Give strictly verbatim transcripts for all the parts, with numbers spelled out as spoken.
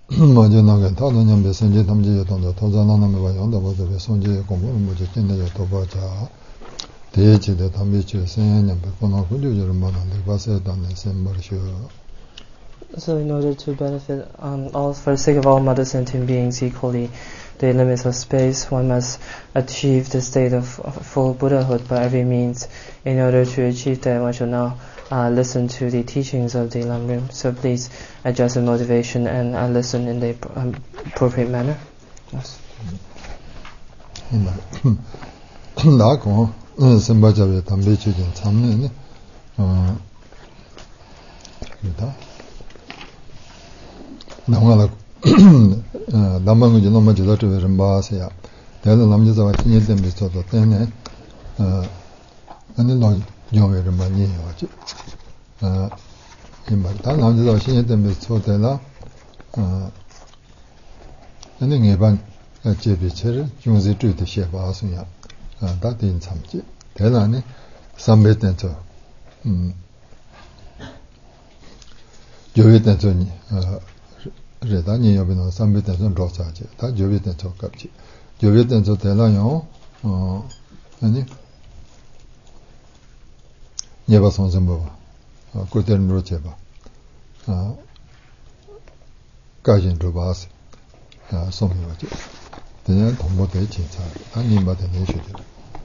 먼저 나게 다른 배선지 담지 동도 도전하는 거 영도 보도 배선지 공부를 먼저 끝내야 또 보자. 대지대 담비치 생년 백번호 군주를 만나는데 봐서 다는 셈버쇼. So in order to benefit um, all for the sake of all mother sentient beings equally, the limits of space, one must achieve the state of full Buddhahood by every means. In order to achieve that, one should now uh, listen to the teachings of the Lamrim. So please adjust the motivation and uh, listen in the um, appropriate manner. Yes. 나고 선바자에 담배 주진 참네네. 어. 그다. 나와라 남방이 너무 저도 좀 봐서야. 내가 남자가 신이 때문에 저도 때문에 어 아니 너 영어를 많이 해야지. 어 이말 다 남자가 신이 때문에 저도나 어 아니 예반 제비체를 중세 주도 시에 봐서야. 아 다된 참지. 대단히 삼배된저 음 요에된저니 어 레다니 여비는 삼배된저 로사지. 다 요에된저 값지. 요에된저 대나요. 어 아니 예바 선생 뭐 어, 그때는 로제 봐. 아 가진 로바스. 아 송이와지. 그냥 동모대 진짜 아니 맞는 얘기죠.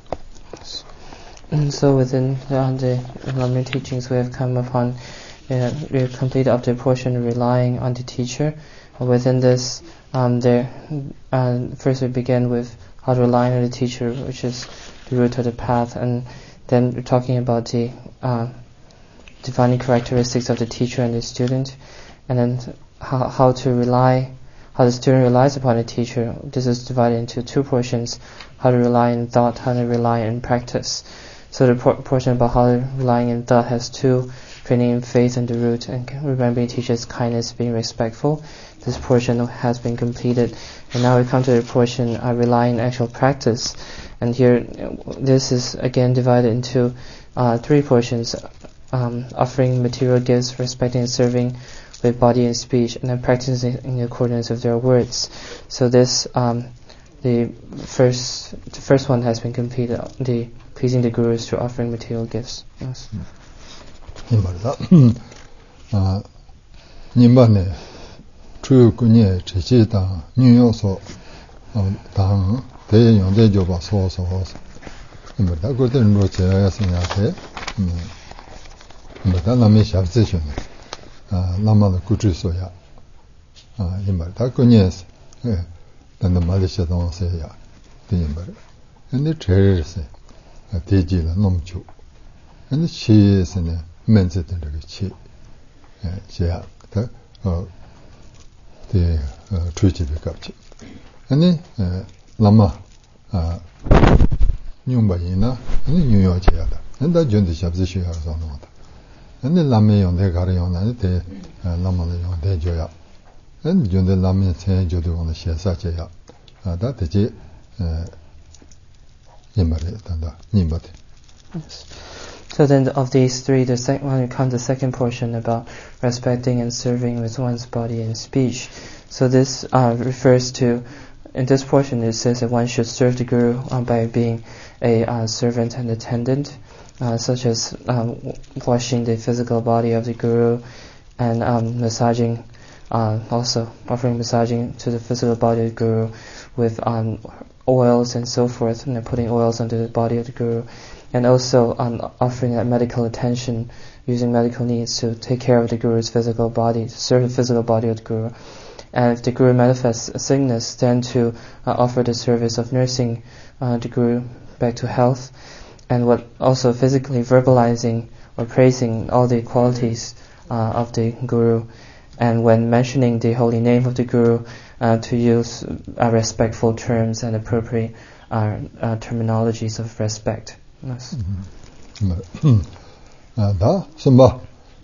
So within uh, the Lamrim teachings we have come upon, uh, we have completed up the portion relying on the teacher. Within this, um, there uh, first we begin with how to rely on the teacher, which is the root of the path, and then we're talking about the uh, defining characteristics of the teacher and the student, and then how, how to rely, how the student relies upon the teacher. This is divided into two portions: how to rely in thought, how to rely in practice. So the por- portion about how relying in thought has two: training in faith and the root, and remembering teacher's kindness, being respectful. This portion has been completed, and now we come to the portion uh, relying in actual practice. And here, this is again divided into uh, three portions: um, offering material gifts, respecting and serving with body and speech, and then practicing in accordance with their words. So this, um, the first, the first one has been completed. The pleasing the gurus through offering material gifts. Yes. 이말다. 아, 님반에 추군에 지지다 뉴요소 어 당 대연대 줘봐 소소. 이말다 그때는 뭐 제가 생각해. 음. 이말다 남의 샵스션. 아, 남만의 구주소야. 아, 이말다 그녀스. 예. 근데 말이셔 동세야. 이말. 근데 제일세. 대지는 넘죠. 근데 시에서는 면제된 치. 예, 제가 어 대 주집이 값지. 아니 남아 아 뉴바이나 아니 뉴요지야다. 근데 전대 샵지시야 상황다. 근데 남의 연대 가려는 대 남만의 연대 줘야. 근데 전대 남의 세 줘도 오는 시사제야. 아다 대지 에 Yes. So then of these three, the second one comes the second portion about respecting and serving with one's body and speech. So this uh, refers to, in this portion it says that one should serve the Guru uh, by being a uh, servant and attendant, uh, such as um, washing the physical body of the Guru and um, massaging, uh, also offering massaging to the physical body of the Guru with um, oils and so forth, and putting oils onto the body of the Guru, and also um, offering that medical attention, using medical needs to take care of the Guru's physical body, to serve the physical body of the Guru. And if the Guru manifests a sickness, then to uh, offer the service of nursing uh, the Guru back to health, and what also physically verbalizing or praising all the qualities uh, of the Guru, and when mentioning the holy name of the Guru, uh, to use uh, respectful terms and appropriate uh, uh, terminologies of respect. Yes. 다 숨바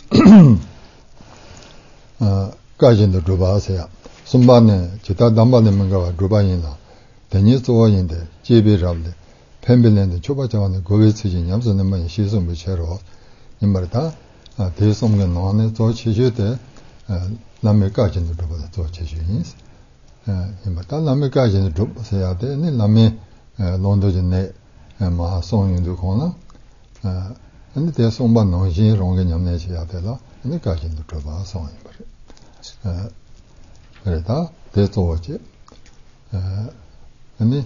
아 가진도 주바세요. 숨바네 기타 담바네 뭔가 주바이나 대니 소인데 제비랍데 펜빌랜드 초바자원의 고베스진 얌선은 뭐 시선 무체로 이 말다 아 대성근 노안에 또 치셔대 남의 가진 것보다 더 제주인스 에 다 남의 가진 것 해야 돼. 네 남의 론도진네 마 송윤도 거나 어 근데 대 송반 농지 롱게 냠내 해야 되라. 네 가진 것 봐 송이 버려. 에 그래다 대소지 에 근데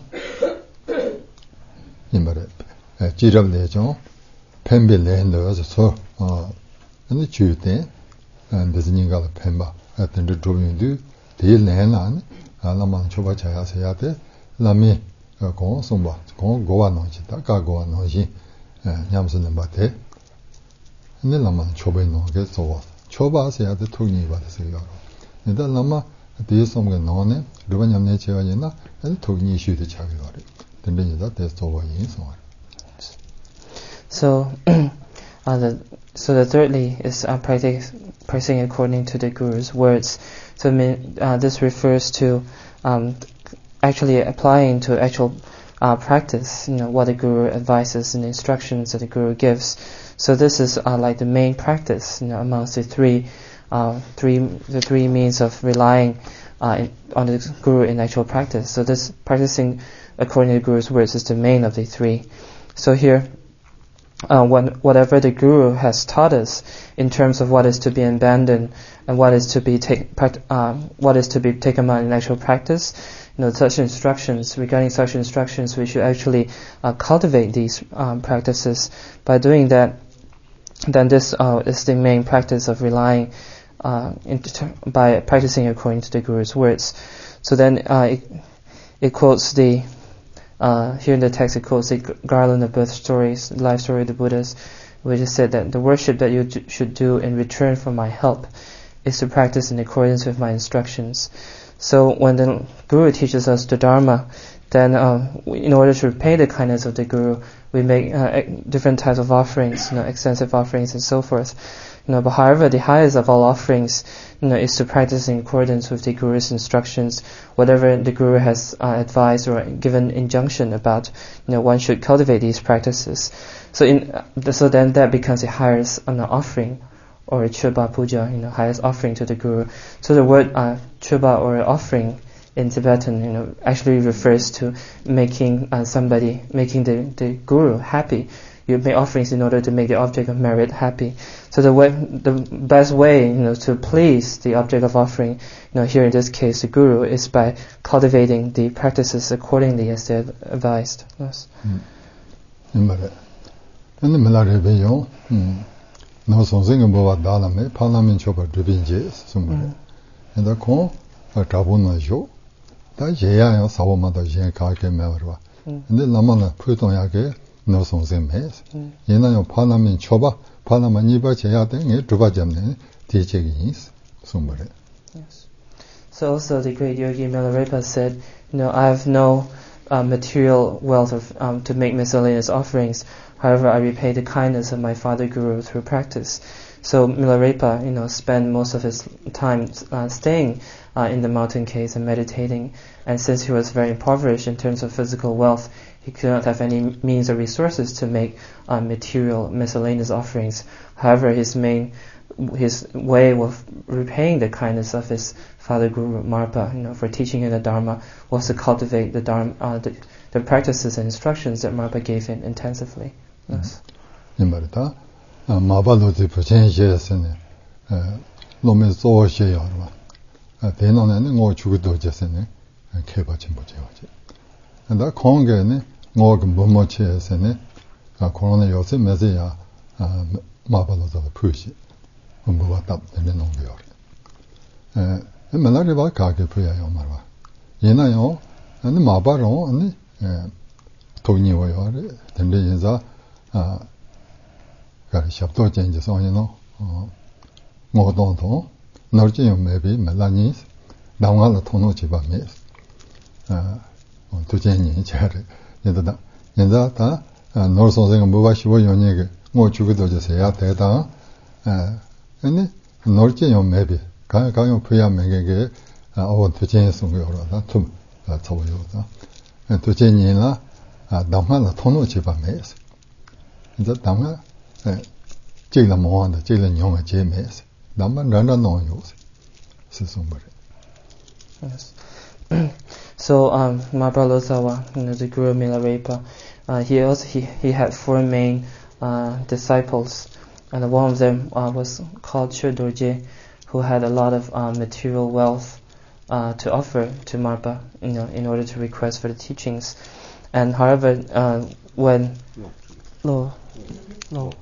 이말에 지럽내죠. 펜빌레 넣어서 어 근데 주대 안데스닝가 펜바 같은 데 도면도 딜내난 알라만 초바 자야서야 돼. 라미 고 송바 고 고와노지다 가고와노지 냠스는 바테 근데 라만 초바에 놓게 소 초바서야 돼. 통이 받으세요. 근데 라마 대성게 나오네. 루바냠네 제가이나 통이 이슈도 자기 거래. 근데다 대소와인 소 So, uh, the, so the thirdly is uh, practice, practicing according to the Guru's words. So uh, this refers to um, actually applying to actual uh, practice, you know, what the Guru advises and instructions that the Guru gives. So this is uh, like the main practice, you know, amongst the three, uh, three, the three means of relying uh, in, on the Guru in actual practice. So this practicing according to the Guru's words is the main of the three. So here, Uh, when, whatever the Guru has taught us in terms of what is to be abandoned and what is to be take, uh, what is to be taken on in actual practice, you know, such instructions, regarding such instructions, we should actually uh, cultivate these um, practices. By doing that, then this uh, is the main practice of relying uh, inter- by practicing according to the Guru's words. So then uh, it, it quotes the Uh, here in the text it quotes the garland of birth stories, the life story of the Buddhas, which is said that the worship that you d- should do in return for my help is to practice in accordance with my instructions. So when the Guru teaches us the Dharma, then uh, in order to repay the kindness of the Guru, we make uh, different types of offerings, you know, extensive offerings and so forth. You know, but however, the highest of all offerings, you know, is to practice in accordance with the Guru's instructions. Whatever the Guru has uh, advised or given injunction about, you know, one should cultivate these practices. So, in uh, so then that becomes the highest uh, offering, or a chuba puja, you know, highest offering to the Guru. So the word uh, chuba or offering in Tibetan, you know, actually refers to making uh, somebody, making the, the Guru happy. You make offerings in order to make the object of merit happy. So the way, the best way, you know, to please the object of offering, you know, here in this case the Guru, is by cultivating the practices accordingly as they are advised. Yes. Imare. And the Malarebeyo, no something about Dalame, Panamin Chopa Dubinjes, somewhere. And the con, a Tabuna Jo, that Jaya Sawamata Jen Kake Melva. And then Lamana put on Yake. No something mess. Yenayo Panamin Choba, Panamaniba Chayatang, Tubajamne, teaching is somebody. Yes. So also the great Yogi Milarepa said, you know, I have no uh, material wealth of, um, to make miscellaneous offerings. However, I repay the kindness of my father Guru through practice. So Milarepa, you know, spent most of his time uh, staying uh, in the mountain caves and meditating. And since he was very impoverished in terms of physical wealth, he could not have any means or resources to make uh, material miscellaneous offerings. However, his main, his way of repaying the kindness of his father Guru Marpa, you know, for teaching him the Dharma, was to cultivate the Dharma, uh, the, the practices and instructions that Marpa gave him intensively. Yes. Imbarita, Mabalo di Puchenje sene, Lome so she yorma. Then and go to do just in a cabachim. And that Kongene, Mog Bumoche sene, a corona yose mezia, Mabalos of the Pushi, Umbuat and then on York. And Melariba Kaki Puya Yomarva. Yenayo, and the Mabaro, and the Tony Wayore, then there is a got a chapter changes on, you know, more don't know, maybe Melanis, down all the Tonochiba miss. To change cherry. In that, no something about she was your more chugo just say at that. And Norgin maybe. Can you pay a mega over to change some your to that's all you. And to change in a Damala Tonochiba miss. In that Dama, Jilla Mon, the Jillian Young James, Daman Randa no use. somebody. Yes. So um, Marpa Losawa, you know, the Guru Milarepa, uh, he also he, he had four main uh, disciples, and one of them uh, was called Chodorje, who had a lot of uh, material wealth uh, to offer to Marpa, you know, in order to request for the teachings. And however, uh, when no, no,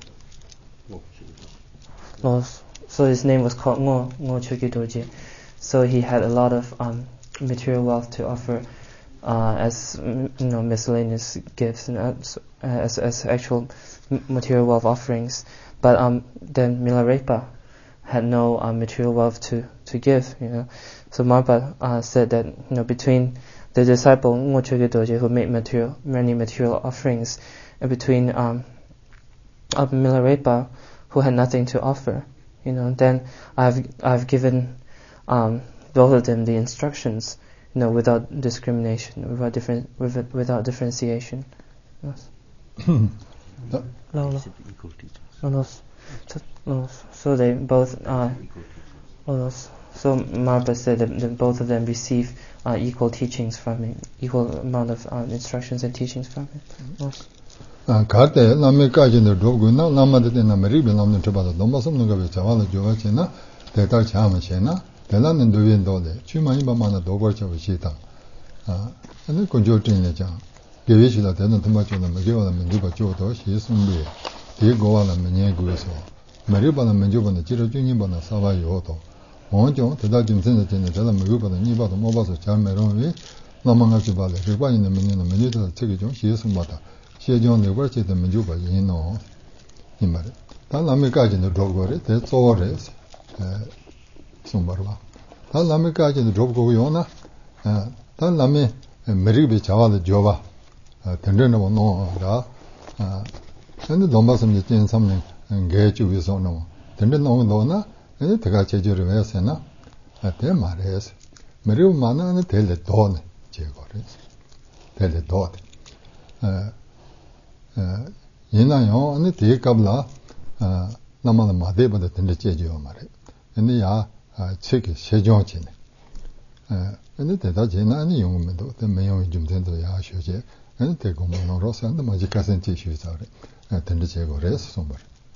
no, so his name was called Ngo Ngo Chogi Dorje. So he had a lot of um, material wealth to offer uh, as you know miscellaneous gifts and as as, as actual material wealth offerings. But um, then Milarepa had no uh, material wealth to, to give. You know, so Marpa uh, said that you know between the disciple Ngo Chogi Dorje who made material many material offerings, and between um, uh, Milarepa who had nothing to offer, you know, then I've I've given um, both of them the instructions, you know, without discrimination, without different, without, without differentiation. Yes. no, no. No, no. So, no. So they both. Uh, no, no. So Marpa said that, that both of them receive uh, equal teachings from him, equal amount of uh, instructions and teachings from him. Yes. Karte nami kajin de dogu na nama de na meri be namne chaba do masum no gabe chawa jowa chena de tar chama chena de la ne do yin do de chuma yin ba ma na do gor chawa chi ta ah ane konjo tin le cha ge ye chi la de no tama chona me ge wa la me ju ba jo do shi sum be de go wa la me nye gu so meri ba la me ju ba na chi ro ju yin ba na sa ba yo do mo jo de da jin sen de chen de la me gu ba na ni ba do mo ba so cha me ro wi nama nga chi ba le ge ba yin ne me ne me ni de che ge jo shi sum ba ta 시정 내버지 되면 주바 이노 이 말에 다 남에까지는 도고래 대 쪼래 에 숨바르바 다 남에까지는 도고 요나 다 남에 메리비 자와도 줘봐 된대는 뭐노라 아 근데 넘어서면 이제 삼년 개주 위해서 노 된대 너무 너나 근데 내가 제주를 해서나 아때 말해서 메리비 만나는 될 도네 제거래 될 도. 에 얘나요 아니 대갑라 아 남만 마대보다 된데 제지요 말해 근데 야 책이 세종지네 에 근데 대다 제나니 용면도 대매용이 좀 된도 야 쇼제 근데 대고문으로서 한데 마지카센 티슈자래 된데 제거래서 somewhere.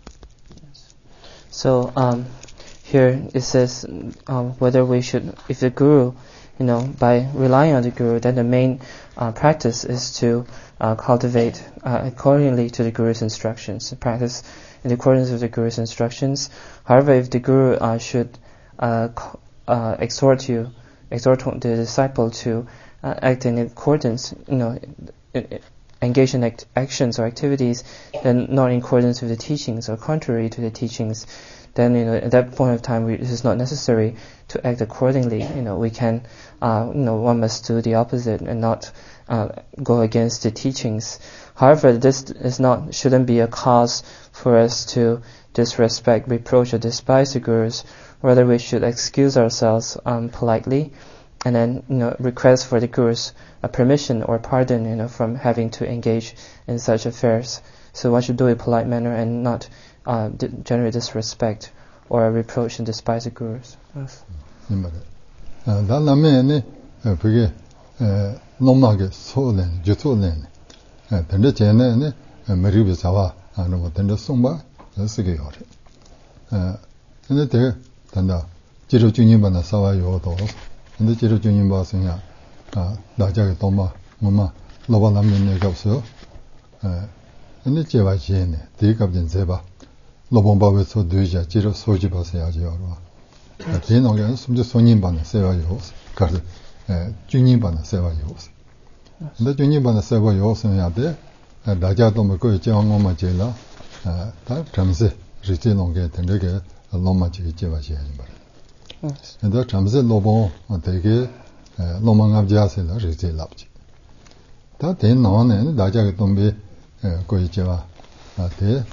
So um here it says um, whether we should, if the guru, you know, by relying on the guru, then the main uh, practice is to uh, cultivate uh, accordingly to the guru's instructions, practice in accordance with the guru's instructions. However, if the guru uh, should uh, uh, exhort you, exhort the disciple to uh, act in accordance, you know, engage in act- actions or activities, then not in accordance with the teachings or contrary to the teachings, then you know at that point of time we, it is not necessary to act accordingly. You know we can, uh, you know, one must do the opposite and not uh, go against the teachings. However, this is not shouldn't be a cause for us to disrespect, reproach, or despise the gurus. Rather, we should excuse ourselves um, politely, and then you know request for the guru's uh, permission or pardon, you know, from having to engage in such affairs. So one should do it in a polite manner and not uh, d- generate disrespect or reproach and despise the gurus. Yes. 다 남에네 그게 nomage solen jutolen 근데 쟤네네 머리비 잡아 하는 거 근데 송바 쓰게 요래 어 근데 대 단다 지로 주님만나 사와요도 근데 지로 주님 봐서냐 아 나자게 도마 뭐마 로바 남는 얘기 없어요 어 근데 제가 지네 대갑진 제바 로본바에서 되자 지로 소지 봐서야죠 대노는 숨지 손님만나 세워요 그래서 에 주님만나 세워요 근데 주님만나 세워요 소야데 나자도 뭐그 정원만 제라 아다 잠세 리티노게 된게 로마지 제바지 말 근데 잠세 로본 되게 로망압자세라 리티랍지 다 대노는 나자게 돈비 그 제바 아데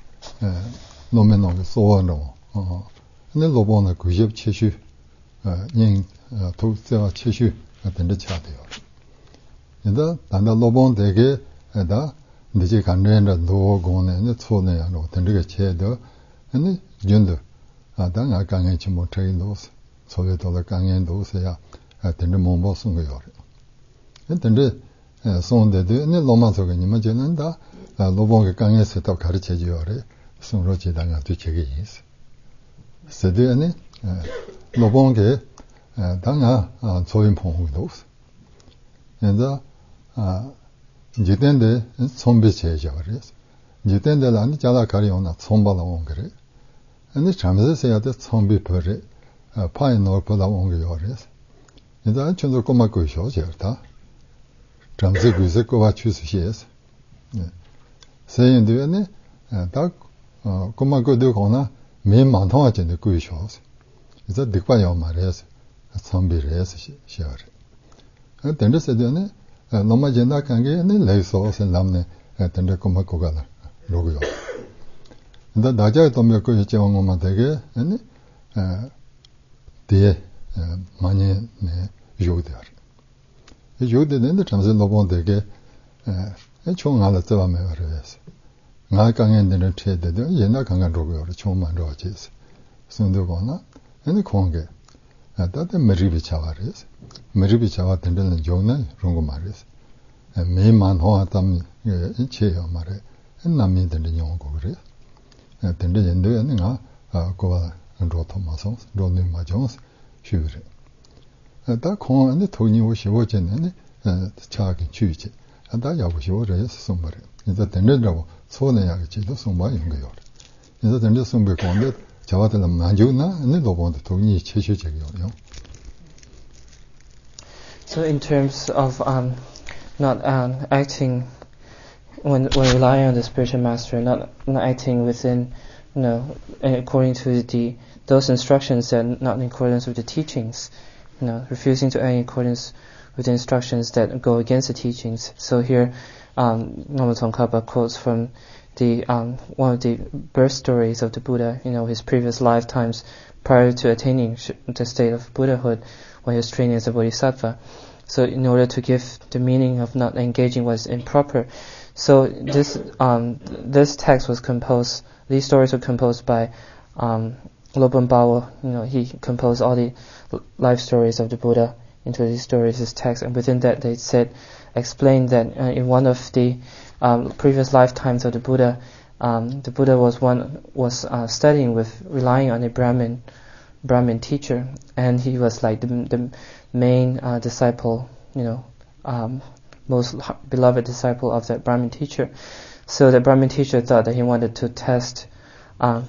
노면노게 소원로 어 근데 로본의 구십 칠십 년 독세와 칠십 같은 데 차대요. 근데 단다 로본 되게 에다 이제 간련의 노고는 초내야 로 된게 제도 근데 준도 아 당아 강에 좀 못해 놓스 소외 돌아 강연 도서야 된데 몸보 쓴 거요. 근데 손대도 네 로마서가 님은 저는다 로봉의 강연에서 또 가르쳐 줘요래. 손으로 지당할 때 책이 있어. 세대는 로봉의 당아 소인 봉도 없어. 그래서 아 이제된데 손배 제죠 그래서 이제된데 안 자라 가리오나 손발로 온 그래. 근데 잠에서 해야 돼 손배 버리 파이 넣어보다 온 거요 그래서 이제 저도 꼬마고 있어 저다. 잠에서 그래서 꼬마 추스시에서 세인들은 딱 꼬마고 되거나 매만 통하지는 그 있어. 그래서 득바요 말해서 손배를 해서 시어래. 근데 세대는 너무 전화 관계는 레이서스 남네 근데 꼬마고 가나 로고요. 근데 나자에 또 몇고 있지 엄마 되게 아니 에 뒤에 많이 네 요대야. 이 요대는 잠시 너무 되게 에 총알을 잡아면 그래서 나 강연되는 체대도 옛날 강연 로고요. 총만 로지스. 순도거나 아니 공개 다들 머리비 차와레스 머리비 차와 된다는 종은 그런 거 말이스 매만 호하담 이체요 말에 남이 되는 용거 그래 된다 연도는 나 고바 로토마서 로는 마존스 쉬우래 다 공안에 돈이 오시고 전에 차기 주지 다 야고 쉬우래 선물에 이제 된다고 손해야겠지도 선물인 거요 이제 된다 선물 건데 저한테는 만족나 아니도 본데 돈이 최초적이요. So in terms of um, not um, acting when when relying on the spiritual master, not not acting within, you know, according to the those instructions that not in accordance with the teachings, you know, refusing to act in accordance with the instructions that go against the teachings. So here, um, Lama Tsongkhapa quotes from the um, one of the birth stories of the Buddha, you know, his previous lifetimes prior to attaining the state of Buddhahood when he was training as a bodhisattva. So in order to give the meaning of not engaging was improper. So this um, this text was composed, these stories were composed by um, Lobun Bawa. You know, he composed all the life stories of the Buddha into these stories, this text, and within that they said, explained that uh, in one of the Um, previous lifetimes of the Buddha, um, the Buddha was one was uh, studying with relying on a Brahmin Brahmin teacher, and he was like the, the main uh, disciple, you know, um, most beloved disciple of that Brahmin teacher. So the Brahmin teacher thought that he wanted to test. Um,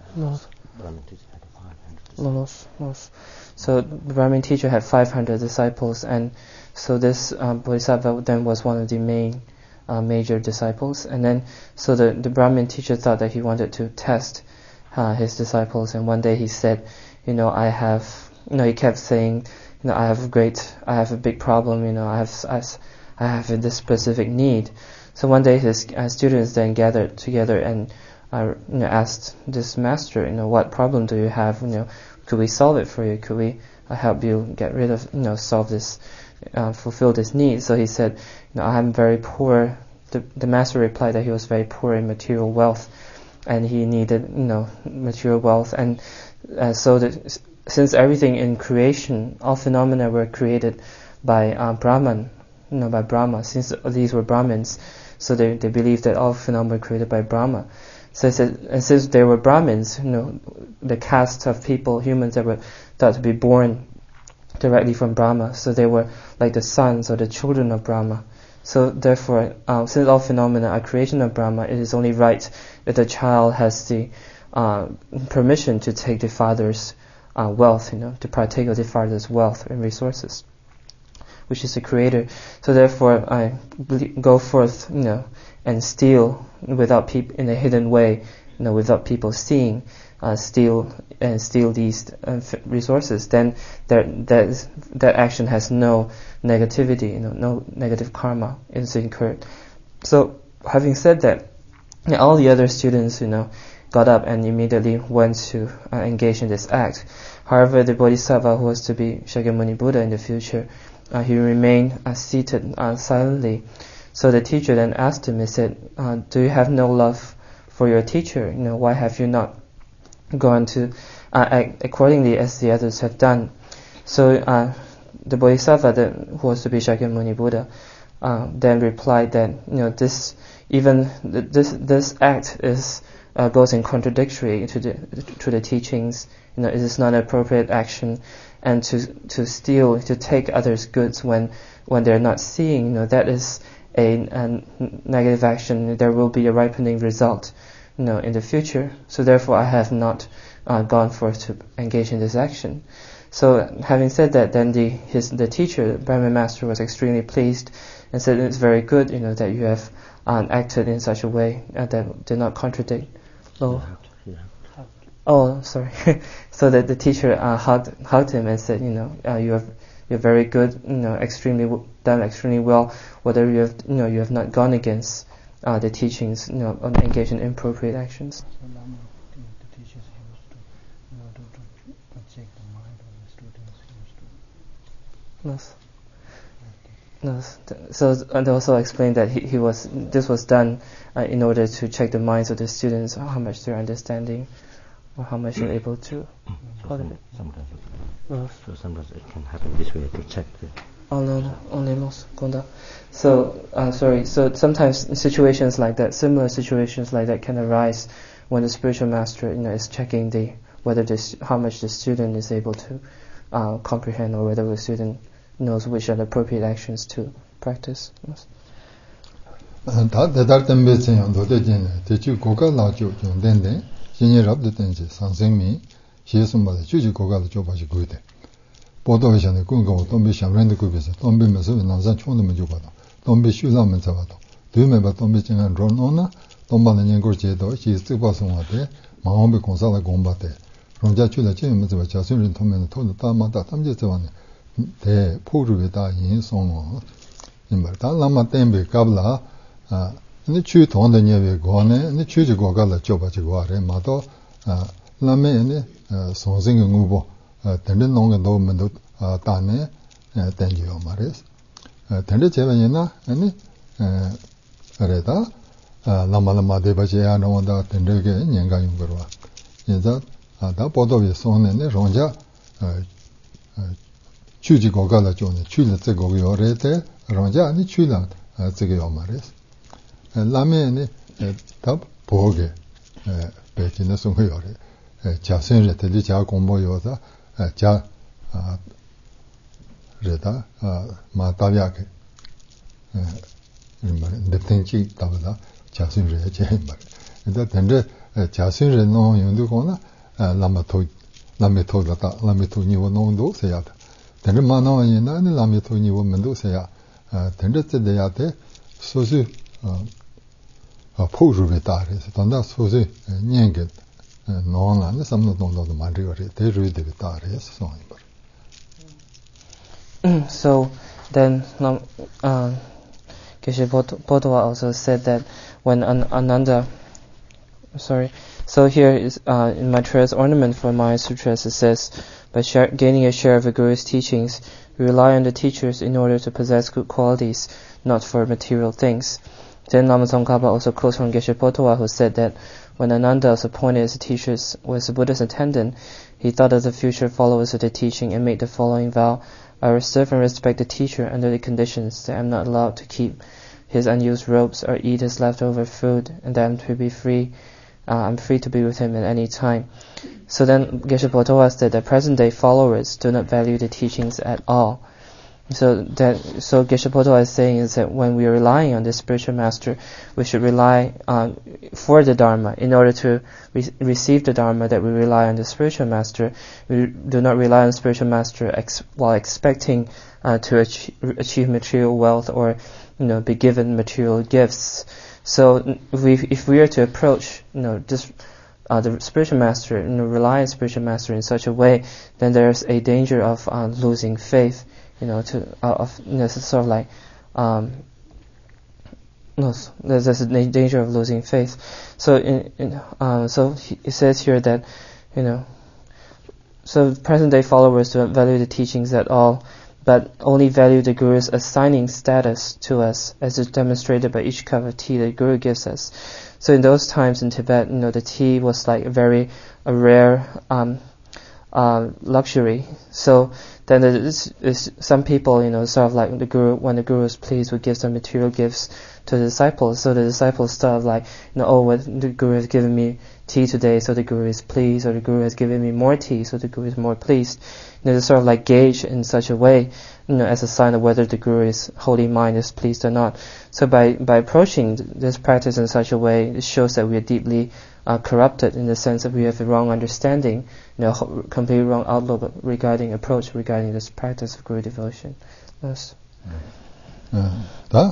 Brahmin teacher had five hundred. So the Brahmin teacher had five hundred disciples, and so this um, bodhisattva then was one of the main. Uh, major disciples, and then so the, the Brahmin teacher thought that he wanted to test uh, his disciples, and one day he said, you know, I have, you know, he kept saying, you know, I have a great, I have a big problem, you know, I have, I, I have this specific need. So one day his uh, students then gathered together and uh, you know, asked this master, you know, what problem do you have? You know, could we solve it for you? Could we uh, help you get rid of, you know, solve this? Uh, fulfill this need. So he said, you know, I am very poor. The, the master replied that he was very poor in material wealth, and he needed, you know, material wealth. And uh, so that since everything in creation, all phenomena were created by uh, Brahman, you know, by Brahma. Since these were Brahmins, so they they believed that all phenomena were created by Brahma. So he said, and since they were Brahmins, you know, the caste of people, humans that were thought to be born directly from Brahma, so they were like the sons or the children of Brahma. So therefore, uh, since all phenomena are creation of Brahma, it is only right that the child has the uh, permission to take the father's uh, wealth, you know, to partake of the father's wealth and resources, which is the creator. So therefore, I go forth, you know, and steal without peop- in a hidden way, you know, without people seeing. Uh, steal and steal these uh, f- resources, then that that is, that action has no negativity, you know, no negative karma is incurred. So, having said that, you know, all the other students, you know, got up and immediately went to uh, engage in this act. However, the Bodhisattva who was to be Shakyamuni Buddha in the future, uh, he remained uh, seated uh, silently. So the teacher then asked him, he said, uh, "Do you have no love for your teacher? You know, why have you not gone to uh, act accordingly as the others have done. So uh, the Bodhisattva, that, who was to be Shakyamuni Buddha, uh, then replied that, you know, this even th- this this act is uh, goes in contradictory to the to the teachings. You know, it is not an appropriate action, and to to steal, to take others' goods when when they're not seeing, you know, that is a, a negative action. There will be a ripening result, you know, in the future. So therefore, I have not uh, gone forth to engage in this action. So having said that, then the his the teacher, the Brahmin master, was extremely pleased and said, "It's very good, you know, that you have um, acted in such a way uh, that did not contradict." Oh, oh, sorry. So that the teacher uh, hugged hugged him and said, "You know, uh, you have you're very good, you know, extremely w- done extremely well. Whether you have, you know, you have not gone against uh, the teachings, you know, on engage in inappropriate actions." Yes. Yes. So and also explained that he, he was this was done uh, in order to check the minds of the students, how much they're understanding, or how much they're able to. So some, sometimes, yes. So sometimes it can happen this way to check. The oh no, no, only loss, Gonda. So uh, sorry. So sometimes situations like that, similar situations like that, can arise when the spiritual master, you know, is checking the whether this how much the student is able to uh, comprehend, or whether the student knows which are the appropriate actions to practice. Yes. 다 대달tembe chen 도대 진 대주 고가 나죠 좀 된데 신이 rab도 된지 선생님이 예수님의 주지 고가를 줘 봐지 그대 보도에서는 그거 돈비 샴랜드 그에서 돈비면서 남산 총도면 줘 봐도 돈비 쉬라면 잡아도 되면 돈비 쟁한 론오나 돈만은 연구제도 시스 봐서한테 마음의 공사를 공부한테 론자 출라 제면 저 자신을 통면 돈을 다마다 담제서는 대 포르에다 인송어 이말 달라마 템베 갑라 아 근데 추 돈의 예외 거네 근데 추지 고가를 줘 봐지 거래 마도 아 라메네 선생의 응보 된는 농의 도움도 다네 된지요 말이스 된데 제반이나 아니 그래다 라마라마 대바지야 나온다 된데게 년간용 거와 이제 다 보도에 손에네 론자 추지 고가를 줘네 추를 쓰고 요래때 론자 아니 추라 쓰게요 말이스 라메네 다 보게 배치는 송해요래 자신의 대리 자 공부요다 자 레다 마타비아게 말 냅텐치 답다 자신의 제말 근데 근데 자신의 노 용도거나 라마토 라메토다 라메토니고 노도 세야다 근데 마노이나 라메토니고 면도 세야 근데 때야데 소수 포르베 따라서 단다 소수 년게 노나는 삼노동도 만들어리 대루이데 따라서 So then um, uh, Geshe Bodwa also said that when An- Ananda sorry so here is uh, in Maitreya's ornament for Maya Sutras it says, by share, gaining a share of the Guru's teachings, we rely on the teachers in order to possess good qualities, not for material things. Then Lama Tsongkhapa also quotes from Geshe Bodwa, who said that when Ananda was appointed as a teacher, was the Buddha's attendant, he thought of the future followers of the teaching and made the following vow: I will serve and respect the teacher under the conditions that I am not allowed to keep his unused robes or eat his leftover food, and that I am to be free. Uh, I'm free to be with him at any time. So then Geshe Bodwa said that present-day followers do not value the teachings at all. So that so Geshe Bodwa is saying is that when we are relying on this spiritual master, we should rely on for the Dharma. In order to re- receive the Dharma, that we rely on the spiritual master. We do not rely on the spiritual master ex- while expecting uh, to achieve, achieve material wealth or, you know, be given material gifts. So if we if we are to approach, you know, this uh, the spiritual master, you know, rely on spiritual master in such a way, then there's a danger of uh, losing faith. You know, to uh, of you know, sort of like, um, no, there's, there's a danger of losing faith. So, in, in um, so he, it says here that, you know, so present-day followers don't value the teachings at all, but only value the Guru's assigning status to us, as is demonstrated by each cup of tea that Guru gives us. So, in those times in Tibet, you know, the tea was like a very a rare. Um, uh, luxury. So then there's, there's some people, you know, sort of like the guru, when the guru is pleased, would give some material gifts to the disciples. So the disciples start like, you know, oh, well, the guru has given me tea today, so the guru is pleased, or the guru has given me more tea, so the guru is more pleased. You know, they sort of like gauge in such a way, you know, as a sign of whether the guru is holy mind is pleased or not. So by by approaching this practice in such a way, it shows that we are deeply uh, corrupted in the sense that we have a wrong understanding, you know, completely wrong outlook regarding approach regarding this practice of guru devotion. Yes. Da.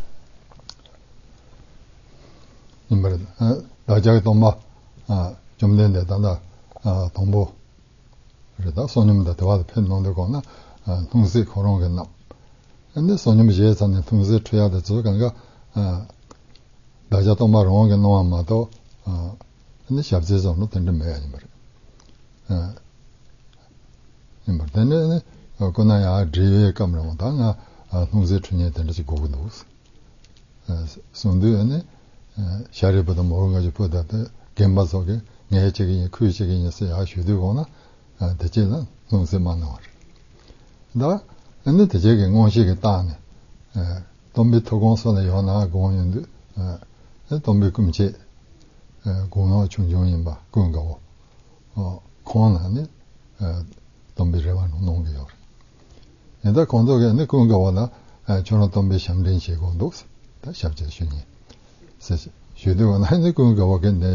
Number. Da jaga tomba. 아, 좀 된데 단다 아, 동보 그러다 손님들 대화도 편弄거나 아, 동시 그런 게 나. 근데 손님 제자는 동시 쳐야 돼. 저가 아, 다자 또 말은 게 너무마도 아, 근데 샵제서는 된데 매야 이 말. 아. 이 말에는 그거나야 드리에 감으로 당아 동시 쳐야 되는지 고고도. 아, 손들네 샤리보다 먹은 가지고 보다도 gemba soge nge chege ku chege ni se ya shu de gona de je na nong se ma na da ene de je ge ngon shi ge da ne eh dong bi to gong so ne yo na gong yin de eh dong bi kum che eh gong no chung chung yin ba gong ga wo oh kong na ne eh dong bi re wa nong ge yo ne da kong do ge ne gong ga wa na eh chon dong bi sham rin shi gong do da shab je shu ni se shu de gona ne gong ga wa ge ne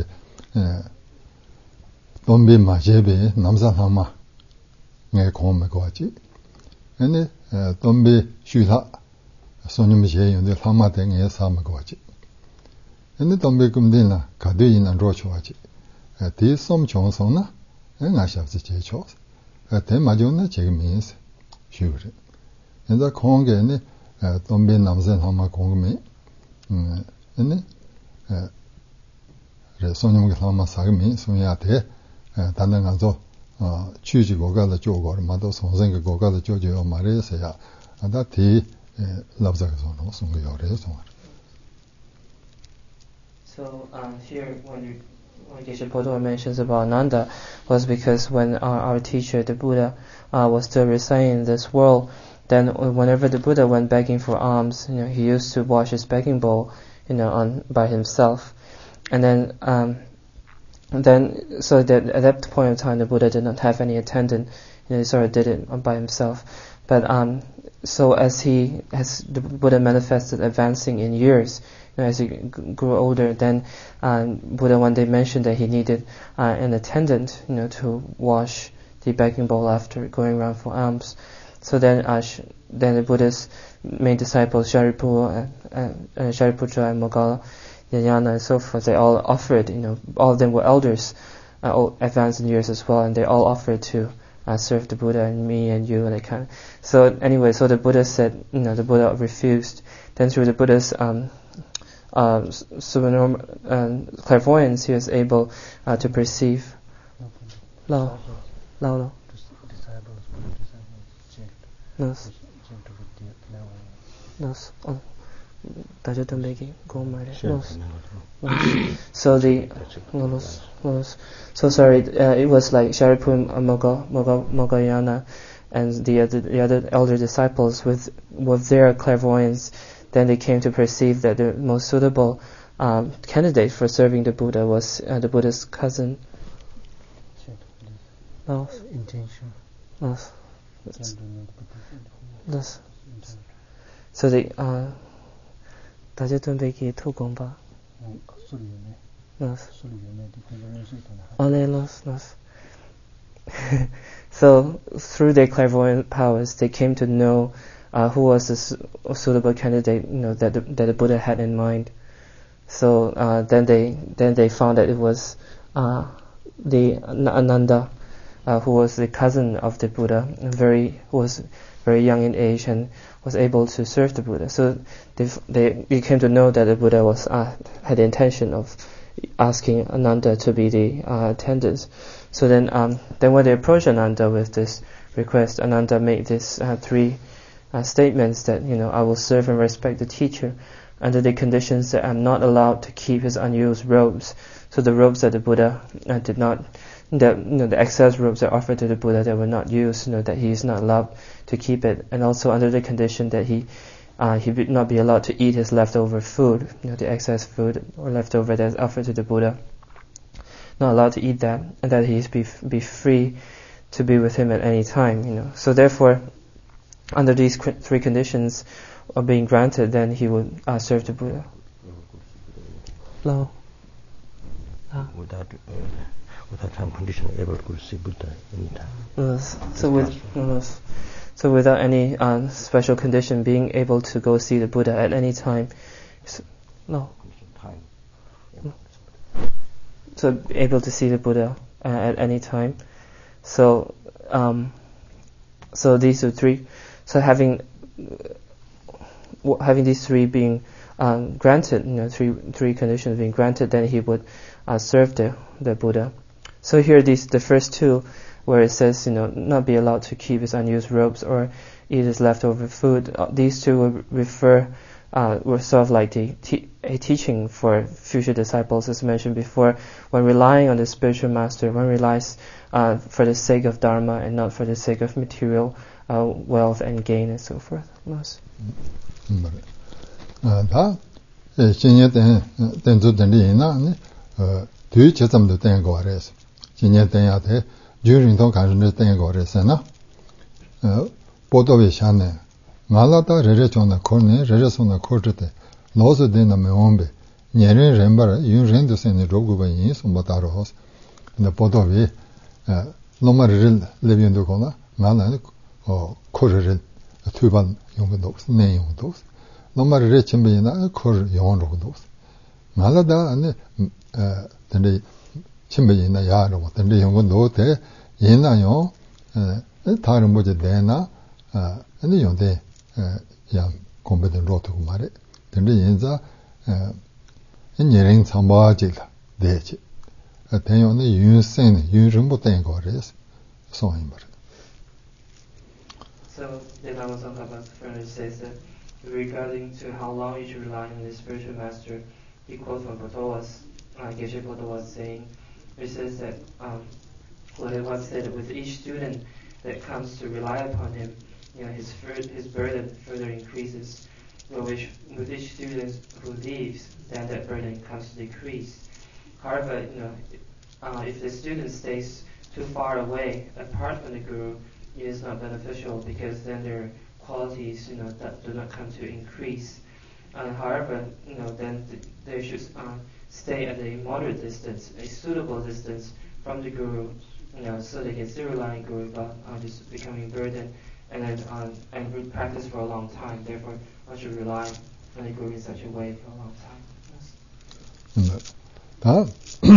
dombi ma jebe namsa hama nge kome ko achi ene dombi shuha sonim je yonde hama de nge sama ko achi ene dombi kumdina kade ina ro cho achi de som chong song na nga sha ji je cho de ma jo na je means shure ene konge ne dombi namsa hama kome ene re sonim ge lama sa ge min so ya de dan dan ga zo chu ji go ga de jo go ma do song sen ge go ga de jo jo ma re se ya da ti lab za ge so no song ge yo re so. So um, here when you when Geshe Podor mentions about Ananda was because when our, our teacher the Buddha uh, was still residing in this world, then whenever the Buddha went begging for alms, you know, he used to wash his begging bowl, you know, on by himself. And then, um, and then, so that at that point in time, the Buddha did not have any attendant. You know, he sort of did it by himself. But um, so as he, as the Buddha manifested, advancing in years, you know, as he grew older, then um, Buddha one day mentioned that he needed uh, an attendant, you know, to wash the begging bowl after going around for alms. So then, uh, sh- then the Buddha's main disciples, Shariputra and, uh, Shariputra and Moggalla, Jnana and so forth, they all offered, you know, all of them were elders, uh, all advanced in years as well, and they all offered to uh, serve the Buddha and me and you and that kind of. So anyway, so the Buddha said, you know, the Buddha refused. Then through the Buddha's um, uh, supernormal um, clairvoyance, he was able uh, to perceive. Lao, lao, lao. Nos, nos. So the so sorry, uh, it was like Shariputra, Moggallana, and the other, the other elder disciples with with their clairvoyance. Then they came to perceive that the most suitable um, candidate for serving the Buddha was uh, the Buddha's cousin. No. Intention. No. Yes. So the uh. 다시 좀 되게 토공바. Yes. So through their clairvoyant powers, they came to know uh, who was the su- suitable candidate, you know, that the, that the Buddha had in mind. So uh, then they then they found that it was uh, the Ananda, uh, who was the cousin of the Buddha, and very who was very young in age and was able to serve the Buddha. So they they, they came to know that the Buddha was uh, had the intention of asking Ananda to be the uh, attendant. So then um, then when they approached Ananda with this request, Ananda made this uh, three uh, statements that, you know, I will serve and respect the teacher under the conditions that I'm not allowed to keep his unused robes. So the robes that the Buddha uh, did not that, you know, the excess robes that are offered to the Buddha that were not used, you know, that he is not allowed to keep it, and also under the condition that he uh, he would not be allowed to eat his leftover food, you know, the excess food or leftover that is offered to the Buddha, not allowed to eat that, and that he be be free to be with him at any time, you know. So therefore, under these three conditions of being granted, then he would uh, serve the Buddha. Hello. Ah. Without uh, without some condition, able to see Buddha anytime. Yes. So with yes. so without any uh, special condition, being able to go see the Buddha at any time. So, no. Time. no. So able to see the Buddha uh, at any time. So, um, so these are three. So having having these three being um, granted, you know, three three conditions being granted, then he would uh, serve the the Buddha. So here, these the first two, where it says, you know, not be allowed to keep his unused robes or eat his leftover food. Uh, these two will refer uh, were sort of like the te- a teaching for future disciples, as mentioned before. When relying on the spiritual master, one relies uh, for the sake of dharma and not for the sake of material uh, wealth and gain and so forth. Yes. 다 신예 때 된주 된리나 어 뒤 제점도 된 거래서 신예 때야데 주rin도 간신도 된 거래서나 어 보도에 샤네 말라다 레레촌나 코네 레레손나 코르데 노스 되나 메온베 녀레 렘바라 윤렌도 세네 로고바인 손바다로스 근데 보도에 어 노마르를 레비엔도 거나 말라는 어 코르를 두번 용도 네 용도 노마르레 침베이나 코르 용도도 말라다 안에 어 근데 침베이나 야로 근데 용도 돼 얘나요 어 다른 뭐지 되나 어 근데 용데 야 공부된 로트고 말해 근데 인자 어 인여행 참바지다 되지 대연의 윤센 윤름부 된 거래서 소인 말. So the Lama Tsongkhapa further says that regarding to how long you should rely on the spiritual master, he quotes from Pothowas, uh, Geshe Pothowas saying, which says that um, what it was said with each student that comes to rely upon him, you know, his fur- his burden further increases. Which with each student who leaves, then that burden comes to decrease. However, you know, uh, if the student stays too far away, apart from the guru, it is not beneficial because then their qualities, you know, that do not come to increase. Uh, however, you know, then th- they should uh, stay at a moderate distance, a suitable distance from the guru, you know, so they can still rely on guru without uh, just becoming burdened, and then um, and re- practice for a long time. Therefore, one should rely on the guru in such a way for a long time. Yes. 다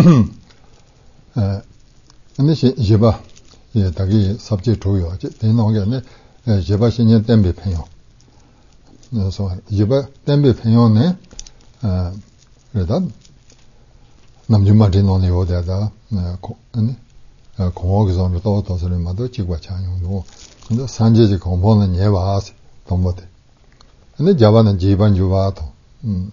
에 근데 제바 예 다기 섭제 조요 대나오게네 제바 신년 땜비 편요 그래서 제바 땜비 편요네 어 그러다 남주마진 논에 오다다 아니 공학에서 또 도서를마도 지과 장용도 근데 산제지 공부는 예와 동모데 근데 자바는 지반 주와도 음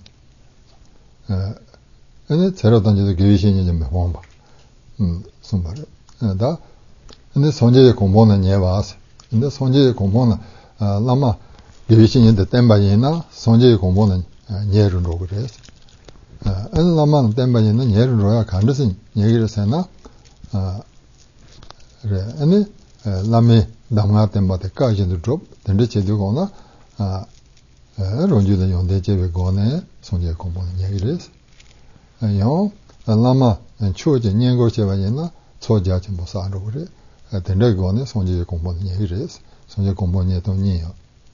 근데 새로 던져도 교신이 좀 해봐. 음, 손발. 다. 근데 손제 공부는 예와서. 근데 손제 공부는 아, 라마 교신인데 땜바이나 손제 공부는 예르로 그래서. 아, 안 라마는 땜바이는 예르로야 간듯이 얘기를 해나. 아, 그래. 아니 라메 담가 땜바데까지도 좀 근데 제도거나 아, 론주의 용대 제베고네 손제 공부는 얘기를 해서. 요 라마 초제 년고 제바이나 초자지 못 사로 그래. 근데 그거는 손제 공부는 얘기를 해서 손제 공부는 돈이에요.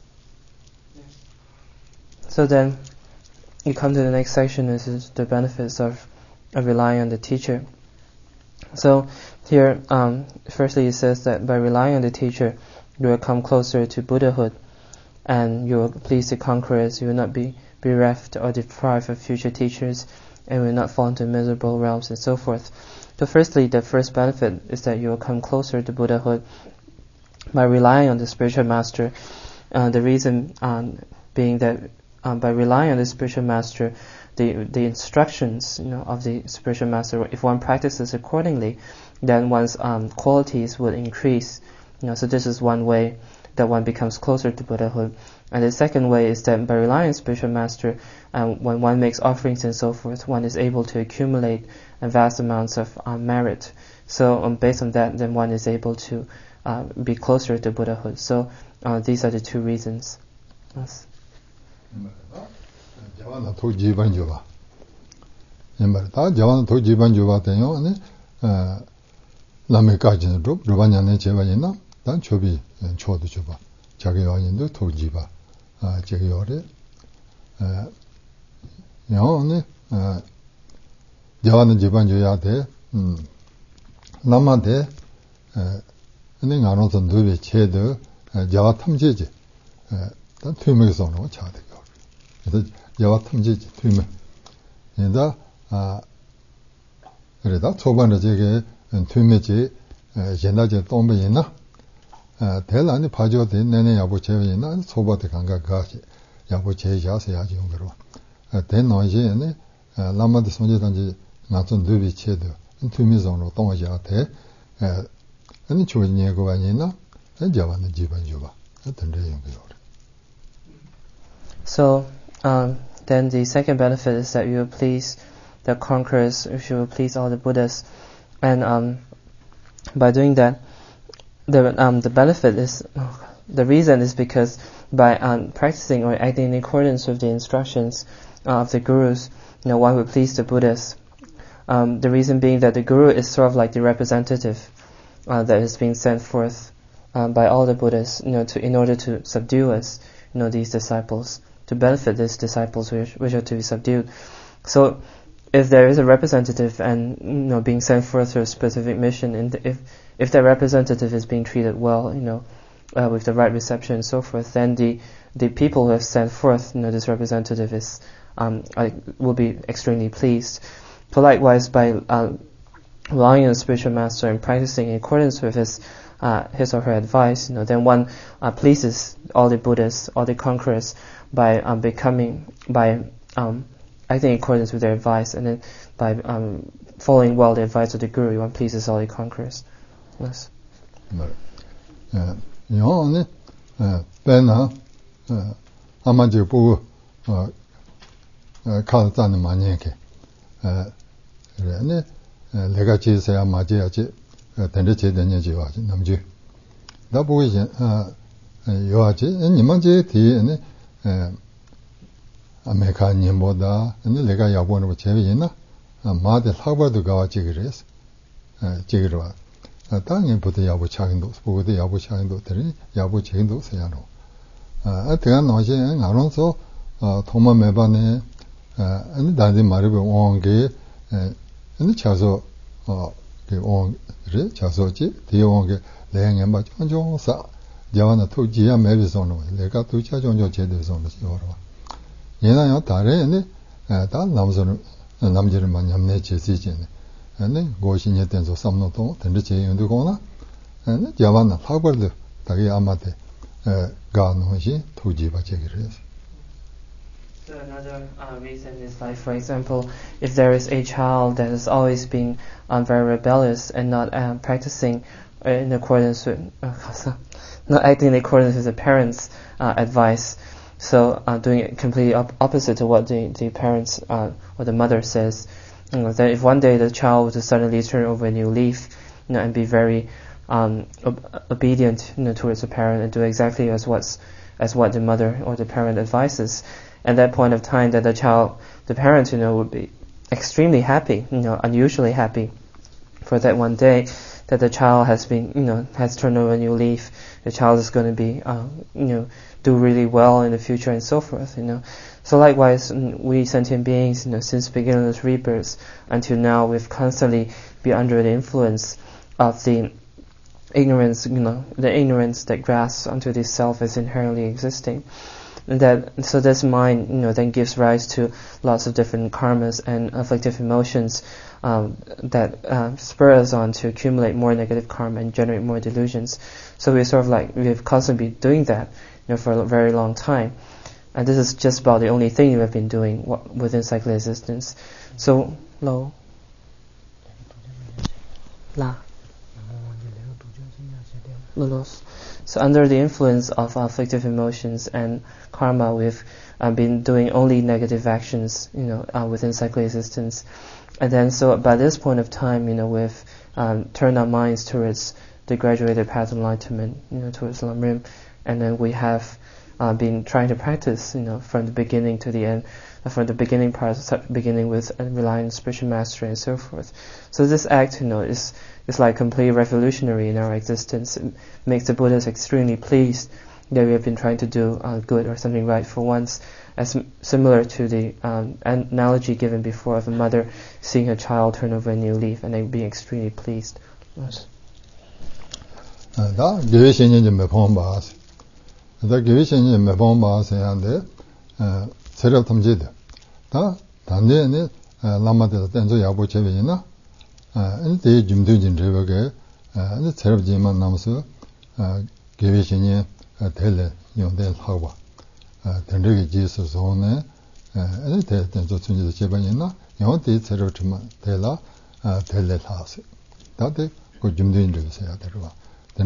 So then you come to the next section. This is the benefits of, of relying on the teacher. So here, um, firstly it says that by relying on the teacher, you will come closer to Buddhahood, and you will please the conquerors. You will not be bereft or deprived of future teachers, and will not fall into miserable realms and so forth. So firstly, the first benefit is that you will come closer to Buddhahood by relying on the spiritual master. Uh, the reason um, being that um, by relying on the spiritual master, the the instructions, you know, of the spiritual master, if one practices accordingly, then one's um, qualities would increase. You know, so this is one way that one becomes closer to Buddhahood. And the second way is that by relying on spiritual master, um, when one makes offerings and so forth, one is able to accumulate vast amounts of um, merit. So um, based on that, then one is able to uh, be closer to Buddhahood. So uh, these are the two reasons. Yes. Javana to jiban juba. Yambar ta javana to jiban juba tenyo ne lame kajin ru rubanya ne cheba yina dan chobi chodu juba. Jage yoyin to jiba. Ah jage yore. Eh yo ne javana jiban joya de 음 남한테 에 내가 어떤 도비 체도 자와 탐지지 단 투명해서 오는 거 차대요. 그래서 자와 탐지지 투명. 얘다 아 그래다 초반에 저게 투명지 옛날에 동배이나 대란이 봐줘 된 내내 야부 제외나 소바대 감각가시 야부 제자세야지 용거로 된 노이제네 남한테 손제단지 나좀 도비 체도 투명성으로 동하지한테 에 아니 좋은 얘기가 아니나 자와는 집안 줘봐. 어떤 내용이요. So um, then the second benefit is that you will please the conquerors, you will please all the Buddhas, and um, by doing that, the um, the benefit is the reason is because by um, practicing or acting in accordance with the instructions uh, of the gurus, you know, one will please the Buddhas. Um, the reason being that the guru is sort of like the representative uh, that is being sent forth um, by all the Buddhas, you know, to in order to subdue us, you know, these disciples, to benefit these disciples which, which are to be subdued. So, if there is a representative and you know being sent forth for a specific mission, and if if that representative is being treated well, you know, uh, with the right reception and so forth, then the the people who have sent forth, you know, this representative is um will be extremely pleased. So likewise, by uh, relying on the spiritual master and practicing in accordance with his uh, his or her advice, you know, then one uh, pleases all the Buddhas, all the conquerors, by um, becoming by um, acting in accordance with their advice, and then by um, following well the advice of the guru, one pleases all the conquerors. Yes. Uh, you know, Bena, Amaji Bu, Kalatan Manyake. 네, 내가 지세야 맞아야지. 된대 제대냐지 와지 남지. 나 보고 이제 아 요아지 니만지 뒤에네 에 아메리카님보다 근데 내가 야보는 거 제외이나 마데 사과도 가지 그랬어. 에 지기로 와. 당연부터 야보 차긴도 보고도 야보 차긴도 들이 야보 책임도 세야로. 아 대한 어제 나눠서 어 도마 매반에 아 아니 다들 말을 온게 에 근데 차서 어그 온를 차서지 대원게 내행에 맞 혼종사 자와나 토지야 매비선로 내가 도차 종조 제대로선로 시어로 얘나요 다래네 다 남선을 남들을 많이 함내 제시지네 네 고신에 된서 삼노도 된지 제용도 거나 네 자와나 사벌도 다게 아마데 에 가능하지 토지 바제기를 해서. So another uh, reason is like, for example, if there is a child that is always being um, very rebellious and not um, practicing uh, in accordance with, uh, not acting in accordance with the parents' uh, advice, so uh, doing it completely op- opposite to what the, the parents uh, or the mother says, you know, that if one day the child were to suddenly turn over a new leaf, you know, and be very um, ob- obedient, you know, towards the parent and do exactly as what's as what the mother or the parent advises. At that point of time, that the child, the parents, you know, would be extremely happy, you know, unusually happy for that one day that the child has been, you know, has turned over a new leaf. The child is going to be, uh, you know, do really well in the future and so forth, you know. So likewise, we sentient beings, you know, since the beginning of the rebirths until now, we've constantly been under the influence of the ignorance, you know, the ignorance that grasps onto this self as inherently existing. And that, so this mind, you know, then gives rise to lots of different karmas and afflictive emotions um, that uh, spur us on to accumulate more negative karma and generate more delusions. So we're sort of like, we've constantly been doing that, you know, for a very long time. And this is just about the only thing you have been doing within cyclic existence. So, low. La. So under the influence of afflictive emotions and karma, we've uh, been doing only negative actions, you know, uh, within cyclic existence. And then, so by this point of time, you know, we've um, turned our minds towards the graduated path of enlightenment, you know, towards Lamrim, and then we have uh, been trying to practice, you know, from the beginning to the end, uh, from the beginning part, beginning with uh, relying on spiritual mastery and so forth. So this act, you know, is is like completely revolutionary in our existence. It makes the Buddhas extremely pleased that we have been trying to do uh, good or something right for once, as m- similar to the um, analogy given before of a mother seeing her child turn over a new leaf and they being extremely pleased. Yes. 다 교회신이 좀 매번 봐서 다 교회신이 매번 봐서 한데 어 새로 탐지돼 다 단대에 라마데다 된저 야보 제베이나 아 근데 좀도진 저게 아 근데 새롭지만 남서 아 교회신이 될 용될 하고 아 된저게 지서서네 아 근데 된저 순지도 제반이나 영원히 새롭지만 될라 아 될래 하세 다들 그 좀도진 저게 해야 되고 So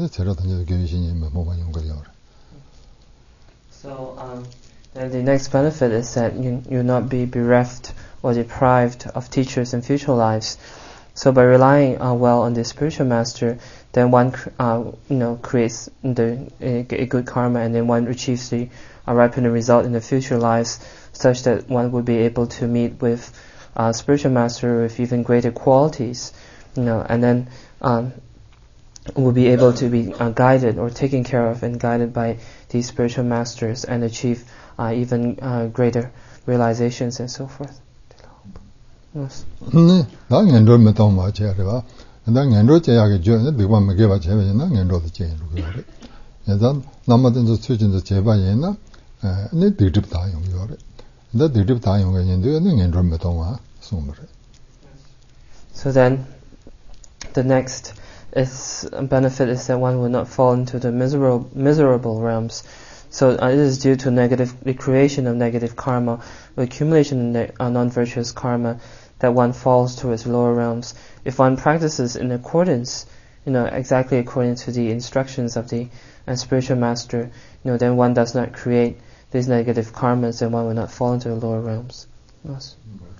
um, then the next benefit is that you you not be bereft or deprived of teachers in future lives. So by relying uh, well on the spiritual master, then one uh, you know creates the a, a good karma, and then one achieves the uh, ripening result in the future lives, such that one would be able to meet with uh, spiritual master with even greater qualities, you know, and then. Um, will be able to be uh, guided or taken care of and guided by these spiritual masters and achieve uh, even uh, greater realizations and so forth. Yes. 네, 나 년도 메타 마체가. 나 년도 제약에 줘는 비바 메게 봐 제베나 년도도 제로 그래. 예전 남아든지 수진도 제바예나 네 디립다 용요래. 나 디립다 용게 년도 년도 메타 와 소머래. So then the next its benefit is that one will not fall into the miserable miserable realms. So uh, it is due to negative the creation of negative karma, the accumulation of ne- uh, non-virtuous karma, that one falls towards lower realms. If one practices in accordance, you know, exactly according to the instructions of the uh, spiritual master, you know, then one does not create these negative karmas, and one will not fall into the lower realms. Yes.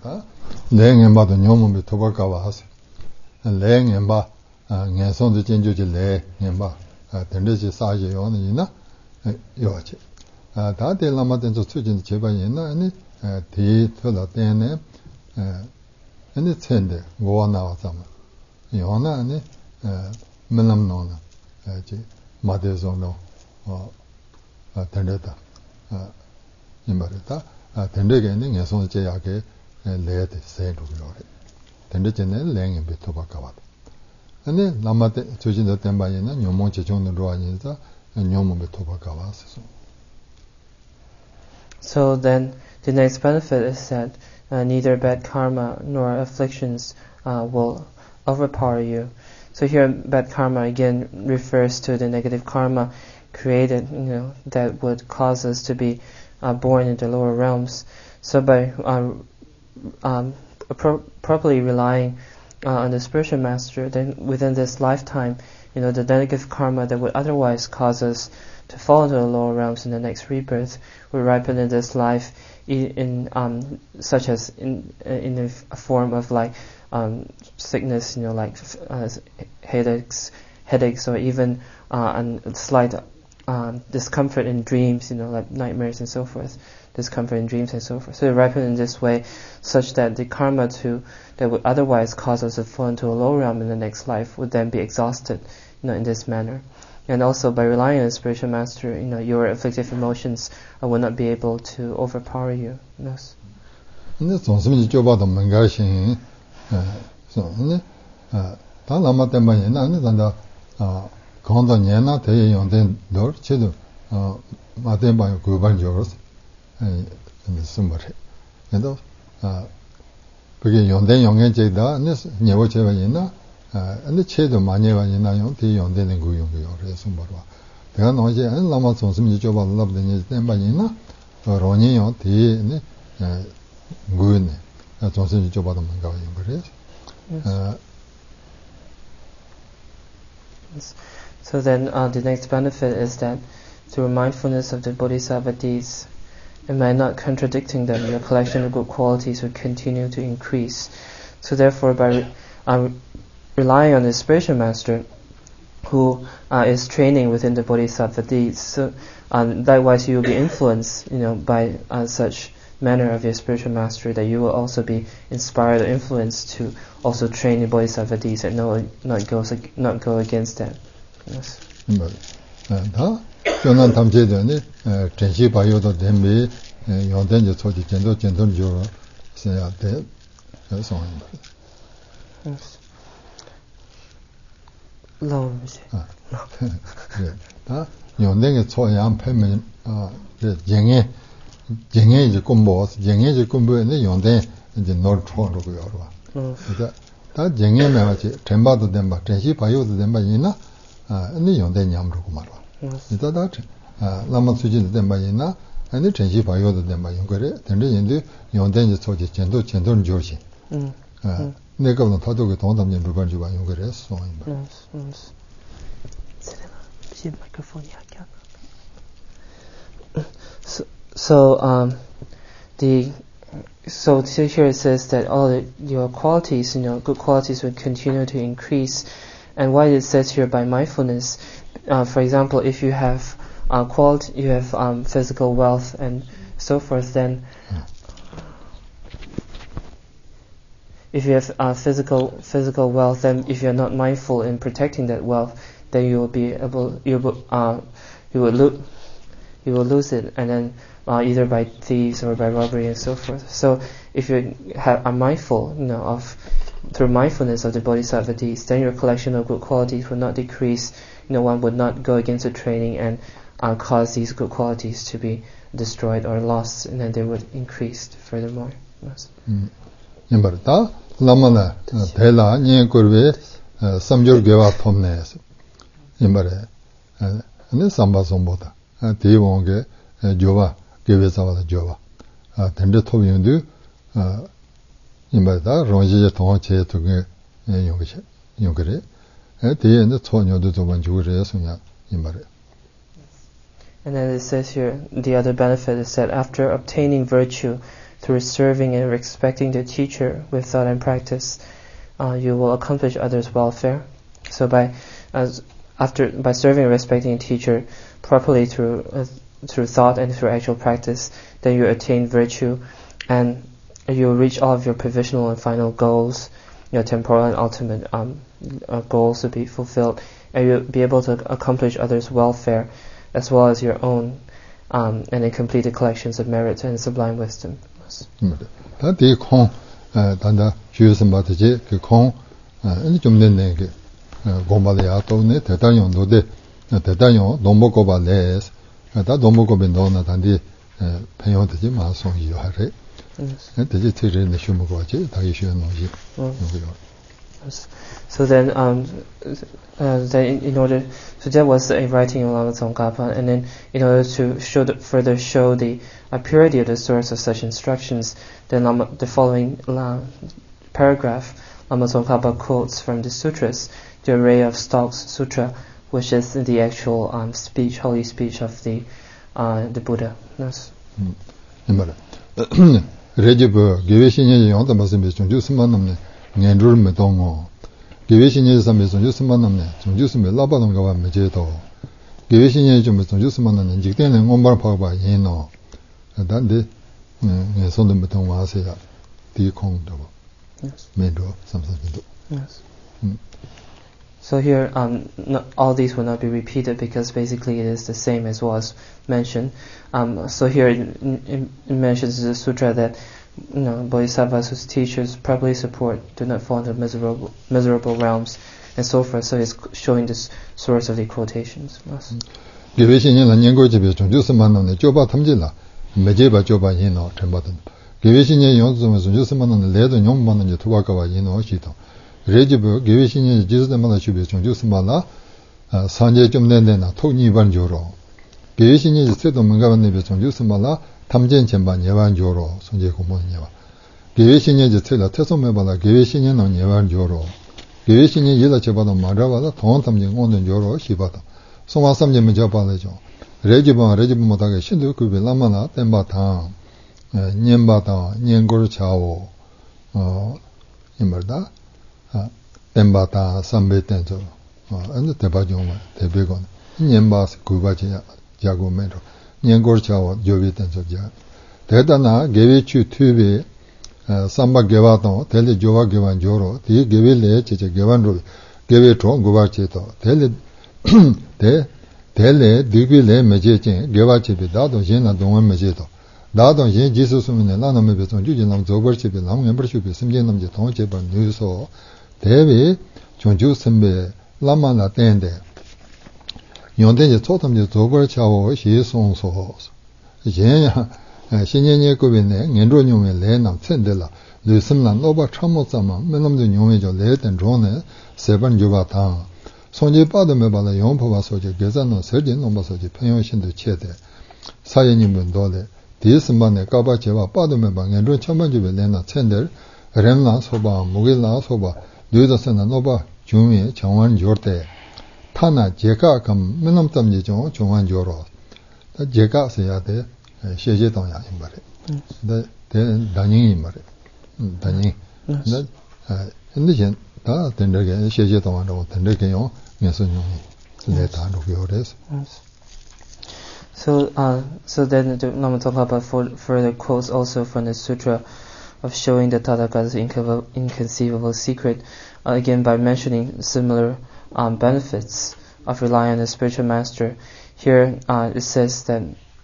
ngā sōndu jīnchū jī lē, ngā mbā, tēndē jī sā jī yō nā yī na, yō jī. Tā tē lāma tēnchū tsū jī jī bā yī na, tī tū lā tēnē, nī tsēndē, gō nā wā sā mā. Yō na, mē nām nō na, jī, mā tē sō nō, tēndē tā, yī mbā rī tā, tēndē kē nī ngā sōndu jī yā kē lē tē sē rū yō rī. Tēndē jī nē lē ngā bī tū bā kā wā tā. So then the next benefit is that uh, neither bad karma nor afflictions uh, will overpower you. So here bad karma again refers to the negative karma created, you know, that would cause us to be uh, born into lower realms. So by uh, um, pro- properly relying Uh, on the spiritual master, then within this lifetime, you know, the negative karma that would otherwise cause us to fall into the lower realms in the next rebirth would ripen in this life, in, in um, such as in in a form of like um, sickness, you know, like uh, headaches, headaches, or even uh, a slight um, discomfort in dreams, you know, like nightmares and so forth. Discomfort in dreams and so forth. So it ripen in this way, such that the karma to that would otherwise cause us to fall into a lower realm in the next life would then be exhausted, you know, in this manner. And also by relying on a spiritual master, you know, your afflictive emotions uh, will not be able to overpower you. Yes. 근데总是이 좁아도 뭔가신 so 근데 다 남아 때문에 나는 단다 아 건도 년나 대에 용된 너 제도 어 마대 방 그반 적었어. 근데 숨어래. 근데 아 그게 용된 용연제다. 녀고 제반이나 아 근데 체도 많이 많이 나요. 대 용되는 거 용이요. 그래서 숨어봐. 내가 너지 안 남아总是이 좁아도 남는 이 때문이나 로니요 뒤에 구네 정신이 좀 받으면 가요 그래. So then uh, the next benefit is that through mindfulness of the bodhisattva deeds, and by not contradicting them, your collection of good qualities will continue to increase. So therefore, by re- uh, relying on the spiritual master, who uh, is training within the bodhisattva deeds, so um, likewise you will be influenced, you know, by uh, such manner of your spiritual mastery, that you will also be inspired or influenced to also train in bodhisattva deeds and no, not go not go against them. Yes. 다 저는 담제되니 전시 바이오도 dembi 용된지 소지 전도 전도를 줘 써야 돼. 그래서 Yes. Low music. 아. 네. 다 용된게 초양 패면 아, 영에 영에 이제 공부, 영에 이제 공부에는 용된 이제 놀 초로고요. 그러니까 다 영에 나와지 전바도 된바, 전시 바이오도 된바 이나 아, 아니 용된 냠으로 말아. 이따다 아, 라마 수지도 된바 이나 아니 전시 바이오도 된바 용거래. 근데 인도 용된 이제 소지 전도 전도는 좋지. 음. 아, 내가 뭐 다도게 동담님 불반 주바 용거래. 소인 봐. So, so um, the so here it says that all the, your qualities, you know, good qualities will continue to increase, and why it says here by mindfulness. Uh, for example, if you have uh, quality, you have um, physical wealth and so forth, then if you have uh, physical physical wealth, then if you're not mindful in protecting that wealth, then you will be able you will uh, you will lose you will lose it, and then uh, either by thieves or by robbery and so forth. So if you ha- are mindful, you know, of through mindfulness of the bodhisattva deeds, then your collection of good qualities will not decrease. You know, one would not go against the training and uh, cause these good qualities to be destroyed or lost, and then they would increase furthermore. Yes. Mm. Yambarta lamana thela nye kurve samjur geva thomne yambare ane samba sombota devonge jova geve sawa jova tende thobyundu yambarta ronje thon che tuge yongche yongre de ne chonyodu zoban jure sonya yambare. And then it says here, the other benefit is that after obtaining virtue through serving and respecting the teacher with thought and practice, uh, you will accomplish others' welfare. So by as after by serving and respecting a teacher properly through uh, through thought and through actual practice, then you attain virtue, and you will reach all of your provisional and final goals, your temporal and ultimate um, uh, goals to be fulfilled, and you'll be able to accomplish others' welfare as well as your own, um, and then complete the collections of merit and sublime wisdom. 다 대콩 단다 주의선 받듯이 그 콩, 아니 좀 됐네 그 고발이야 또네 대단용도데 대단용 농목고발에 다 농목고변 넣어나 단디 배워되지 마송이요 하래. 되지 틀리는 쉬무고지 다 이슈는 뭐지. So then, um, uh, then in, in order, so that was a writing of Lama Tsongkhapa, and then in order to show the, further show the uh, purity of the source of such instructions, then Lama, the following uh, paragraph, Lama Tsongkhapa quotes from the sutras, the Array of Stalks Sutra, which is the actual um, speech, holy speech of the uh, the Buddha. Yes. Remember, Rejibu, Giveshinye Yonta Masimbe, Chunjusman namne, Ngendrul Metongo. Giveshinye Sambe, Chunjusman namne, Chunjusme Labadam Gava Mejeto. Giveshinye Jumbe, Chunjusman namne, Jikten and Ombar Pava Yeno. And then the Sondam Metonga Asia, the Kong Double. Yes. Medo, something to do. Yes. So here, um, not, all these will not be repeated because basically it is the same as was mentioned. Um, so here it, it, it mentions the sutra that, you know, bodhisattvas whose teachers properly support do not fall into miserable miserable realms and so forth. So it's showing this source of the quotations. Yes. 레지부 게위신이 지스데마나 주베 좀 주스마나 산제 좀 내내나 토니반 조로 계신이 세도 문가반에 비해서 유스말라 탐전 전반 예반조로 손제 고모니와 계신이 이제 세다 태소매발라 계신이 는 예반조로 계신이 예다 제바도 말아봐도 돈 탐전 오는 조로 시바다 송화 삼점은 접발해죠 레지방 레지방 못하게 신도 그 빌라마나 템바타 년바다 년고를 차오 어 이말다 아 템바타 삼베텐조 어 근데 대바종마 대베건 년바스 구바지야 자고메로 년고를 차오 조비텐조자 대단나 개비추 튜비 삼바 개바도 델리 조바 개반 조로 디 개빌레 제제 개반로 개베토 고바체도 델리 대 델레 디빌레 메제진 개바체비 다도 신나 동원 메제도 나도 신 지수수면에 나놈에 배송 주진남 조벌치비 남membership 심진 남제 동제번 뉴스 대비 존주 선배 라마나 땡데 연대제 초탐제 조벌차오 시송소 이제야 신년에 급인데 년로뇽에 내남 챈들라 르슴란 노바 참모자마 맨놈도 뇽에죠 레된 존에 세번 주바타 손제 빠드메 발라 용포바 소제 계산은 설진 nom바 소제 평용신도 체대 사연님은 도래 디스만에 까바제와 빠드메 방에로 천만주베 내나 챈들 렘나 소바 무길나 소바 뉘더스나 노바 중에 정원 조때 타나 제가 금 맨놈땀지 좀 정원 조로 제가 써야 돼谢谢 동야 이 말에 근데 대 단행이 말에 단행 근데 근데 전 다 된다게谢谢 동안도 된다게요 예수님이 내다 녹여래서 So, uh, so then the Lama talk about for, further quotes also from the Sutra of showing the Tathagata's inconceivable, inconceivable secret, uh, again by mentioning similar um, benefits of relying on the spiritual master. Here uh, it says that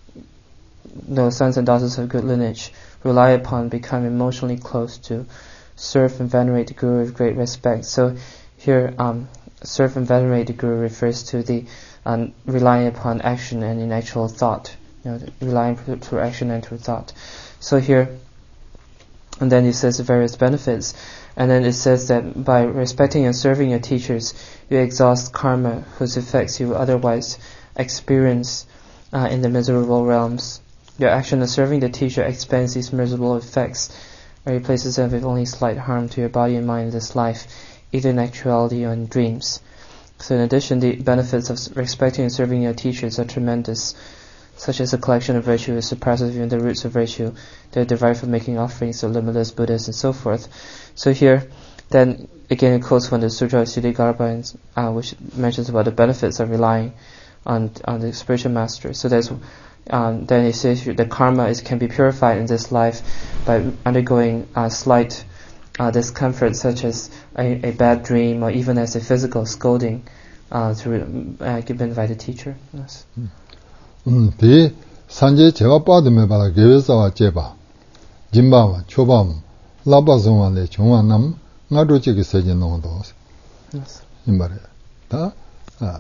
the sons and daughters of good lineage rely upon, become emotionally close to, serve and venerate the Guru with great respect. So here, um, serve and venerate the Guru refers to the um, relying upon action and in actual thought, you know, relying through action and through thought. So here, and then it says the various benefits, and then it says that by respecting and serving your teachers, you exhaust karma whose effects you otherwise experience uh, in the miserable realms. Your action of serving the teacher expends these miserable effects, or replaces them with only slight harm to your body and mind in this life, either in actuality or in dreams. So in addition, the benefits of respecting and serving your teachers are tremendous, such as the collection of virtue is surpasses even the roots of virtue. They are derived from making offerings to limitless Buddhas and so forth. So here, then again it quotes from the Sutra of Siddhigarbha, uh, which mentions about the benefits of relying on on the spiritual master. So there's um, then it says the karma is can be purified in this life by undergoing uh, slight Uh, discomfort, such as a, a bad dream, or even as a physical scolding, uh, to, uh, given by the teacher. Yes. 음, 대 산제 제가 빠드메 바라 계획사와 제바, 진바와 초밤, 라바송안에 종안남 나도 지게 세진 농도. Yes. 이 말이야. 다 아.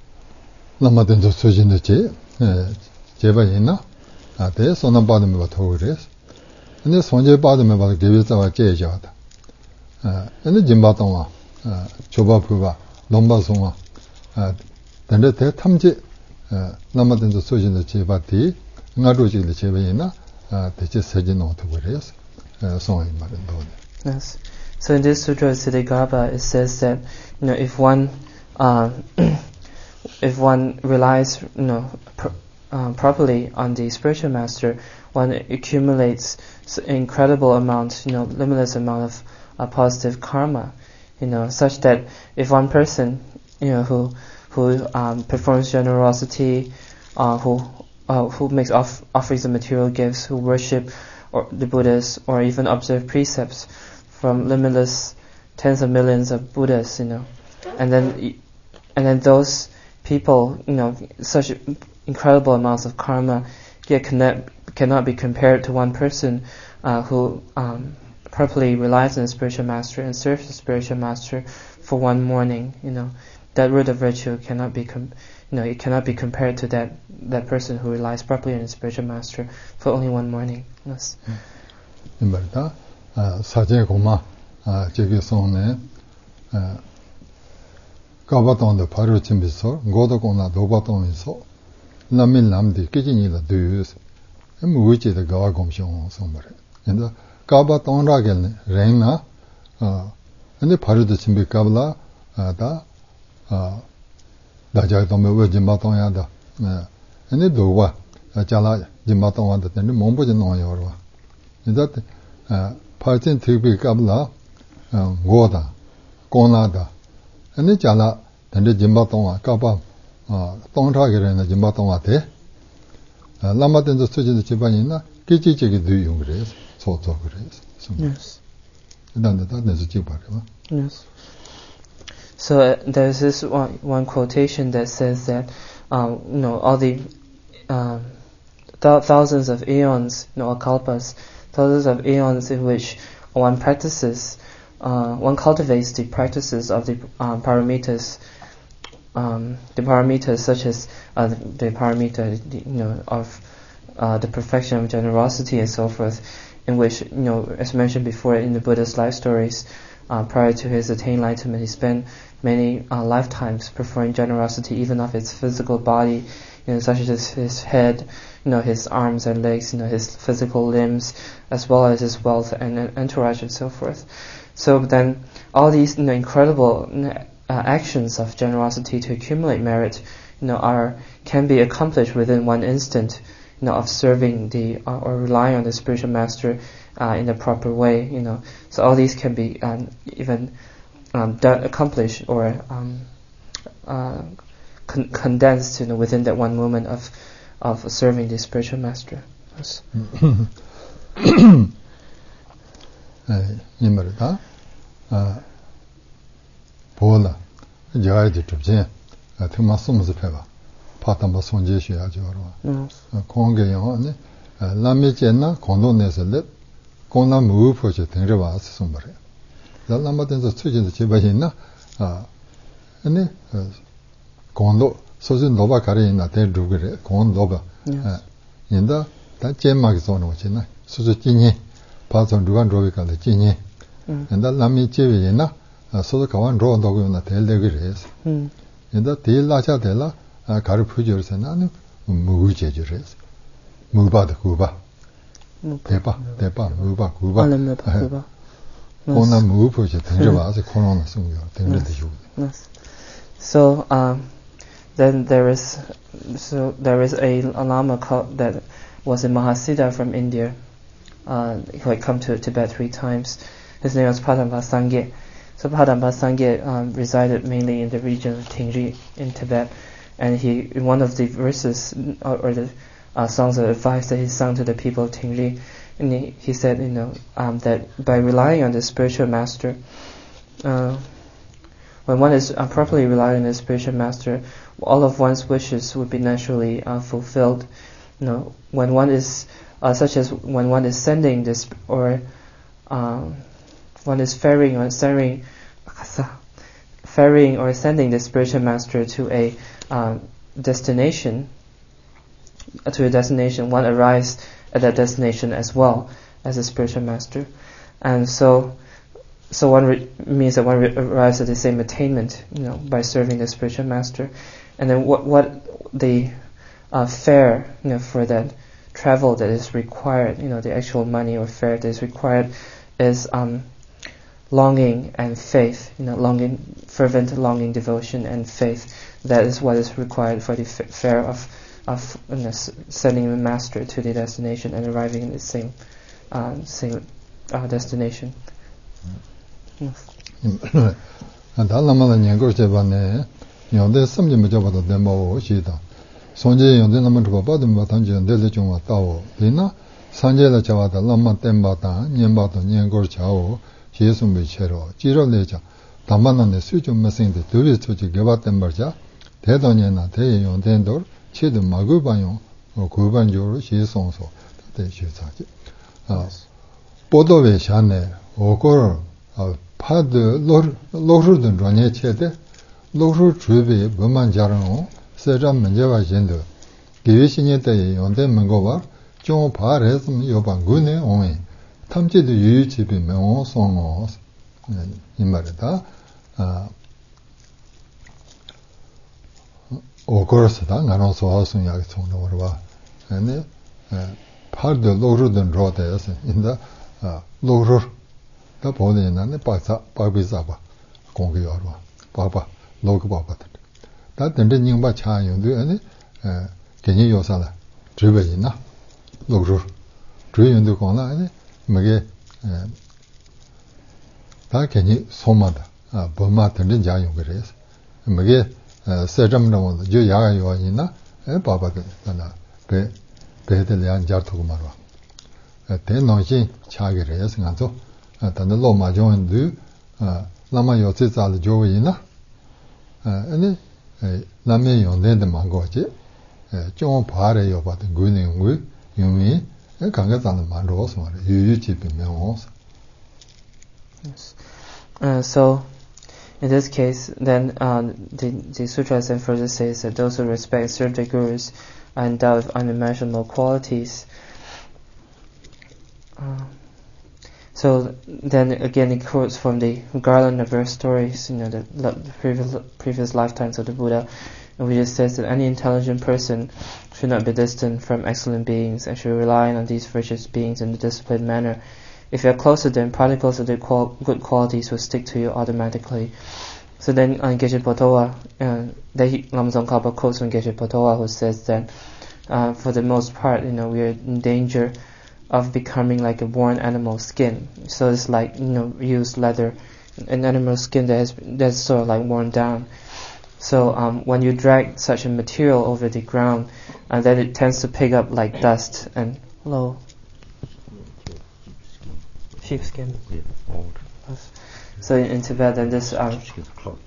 남아든도 소진도 제 예, 제바 있나? 아, 대 손안 빠드메 바 토그레스. 근데 손제 빠드메 바라 계획사와 제자다. 아, 근데 진바동아, 아, 조바부가 넘바송아, 아, 근데 대 탐지, 아, 남아든도 소진도 제바티, 나도 지게 제바이나, 아, 대체 세진 농도 그래서, 아, 송이 말은 도. Yes. So in this sutra of Siddhigarbha, it says that, you know, if one, uh, if one relies, you know, pr- uh, properly on the spiritual master, one accumulates incredible amounts, you know, limitless amount of uh, positive karma, you know, such that if one person, you know, who who um, performs generosity, uh, who uh, who makes off- offerings of material gifts, who worship or the Buddhas, or even observe precepts from limitless tens of millions of Buddhas, you know, and then and then those people, you know, such incredible amounts of karma, yet cannot cannot be compared to one person uh, who um, properly relies on the spiritual master and serves the spiritual master for one morning. You know, that root of virtue cannot be, com- you know, it cannot be compared to that that person who relies properly on the spiritual master for only one morning. Yes. 말다. 아, 사제 고마. 아, 저기 손에 아, 가바동도 바로 준비서, 고도고나 도바동에서 남민 남디 끼진이다 두스 무위치의 가와 검정 선물에 근데 가바 동라gelne reina 아 근데 바로도 준비 가블라 아다 아 다자 동메 왜지 마동야다 네 근데 도와 자라 지마동한테 근데 몸보지 놓아요 근데 아 파진 티비 가블라 어 고다 고나다 근데 자라 근데 지마동아 가바 아 동라gelne 지마동한테 라마덴도 수진의 집안이나 끼지지게 누용 그래서 소소 그래서 Yes. Yes. So uh, there's this one, one quotation that says that um, you know all the um, th- thousands of eons, you know, kalpas, thousands of eons in which one practices, uh, one cultivates the practices of the um, paramitas, um, the paramitas such as uh, the, the paramita, the, you know, of uh, the perfection of generosity and so forth. In which, you know, as mentioned before in the Buddha's life stories, uh, prior to his attained enlightenment, he spent many uh, lifetimes performing generosity, even of his physical body, you know, such as his head, you know, his arms and legs, you know, his physical limbs, as well as his wealth and uh, entourage and so forth. So then, all these, you know, incredible uh, actions of generosity to accumulate merit, you know, are can be accomplished within one instant. You know, of serving the uh, or relying on the spiritual master uh, in the proper way. You know, so all these can be um, even um, done, accomplished or um, uh, con- condensed, you know, within that one moment of of serving the spiritual master. Yes. 이 말이다. 아, 보라. 저아이들 좀 아, 정말 숨어서 해봐. 파탄바 손제셔야죠. 공개요. 라미제나 공동내설레 공나 무포제 등려와 숨버려. 라마든서 추진의 제바이나 아. 아니 공도 소진 노바 가리나 대두그래. 공도바. 아. 인다 다 제막이 쏘는 거지나. 수수진이 파선 두간 로비까지 진이. 인다 라미제위나 소도 가wan 로도고나 델레그레스. 음. 인다 딜라차델라 아 가르푸지어서 나는 무의제주래서 무바다 구바 대바 대바 무바 구바 구바 코나 무포지 등져봐서 코로나 숨겨 등져도 주고. So um then there is so there is a, a lama called, that was a Mahasiddha from India uh who had come to Tibet three times. His name was Padamba Sangye. So Padamba Sangye um, resided mainly in the region of Tingri in Tibet. And he, in one of the verses or, or the uh, songs of advice that he sung to the people of Tingri, and he, he said, you know, um, that by relying on the spiritual master, uh, when one is uh, properly relying on the spiritual master, all of one's wishes would be naturally uh, fulfilled. You know, when one is, uh, such as when one is sending this, or um, one is ferrying or sending, ferrying or sending the spiritual master to a Uh, destination, uh, to a destination, one arrives at that destination as well as a spiritual master, and so, so one re- means that one re- arrives at the same attainment, you know, by serving the spiritual master, and then what what the uh, fare, you know, for that travel that is required, you know, the actual money or fare that is required, is um, longing and faith, you know, longing, fervent longing, devotion and faith. That is what is required for the f- fare of of you know, s- sending the master to the destination and arriving in the same uh, same uh, destination. 달라마는 연구제반에 연대 섬지면 잡아도 데모 시다. 손제 연대 남은 거 봐도 뭐 단지 연대를 좀 왔다고. 이나 산제를 잡아도 남만 땜바다 년바도 년걸 자오 예수미 체로 지로내자. 담만한데 수좀 메신데 둘이 저기 개봤단 말이야. 대단이나 대연된도 치도 마구반요. 어 구반적으로 시송소 대시사지. 아. 보도에 샤네 오걸 어 파드 로 로르든 전에 체데 로르 주베 뭐만 자르노 세점 문제가 진도 기회신이 때 연된 거와 좀 바래서 요방 군에 오에 탐지도 유유집이 명호 송어 이 말이다. 아 of course, that I also also young song over. And part the lower than road in the lower the body and the Pasa, Babizaba, Congiorva, Papa, Local Papa. That then the new bacha you do any can you yosala, Trivina, lower, Trivian do Kona, Mage. That can you so much, Burma and the Jayu Grace. Mage, Sedam, the Juya, you are in a Papa, Pe, Pe the Lian Jartumarwa. A ten noisy Chagres, and so, and the Loma joined do, Lama Yotis al Joina, and Lame on the Mangoji, John Pare about the Guining Wu, you mean, and Kangasan Mandos, you chip in Memos. Yes. Uh, so, in this case, then uh, the, the sutras then further says that those who respect serve the gurus are endowed with unimaginable qualities. Uh, so then again, it quotes from the garland of verse stories, you know, the, the previous previous lifetimes of the Buddha, in which it says that any intelligent person should not be distant from excellent beings and should rely on these virtuous beings in a disciplined manner. If you are close to them, particles of their qual- good qualities will stick to you automatically. So then on Geshe Potowa, uh, Lama Tsongkhapa quotes from Geshe Potowa, who says that uh, for the most part, you know, we are in danger of becoming like a worn animal skin. So it's like, you know, used leather, an animal skin that is that's sort of like worn down. So um, when you drag such a material over the ground, uh, then it tends to pick up like dust and hello. Sheepskin. Yeah, old. So in, in Tibet, then this um, cloth.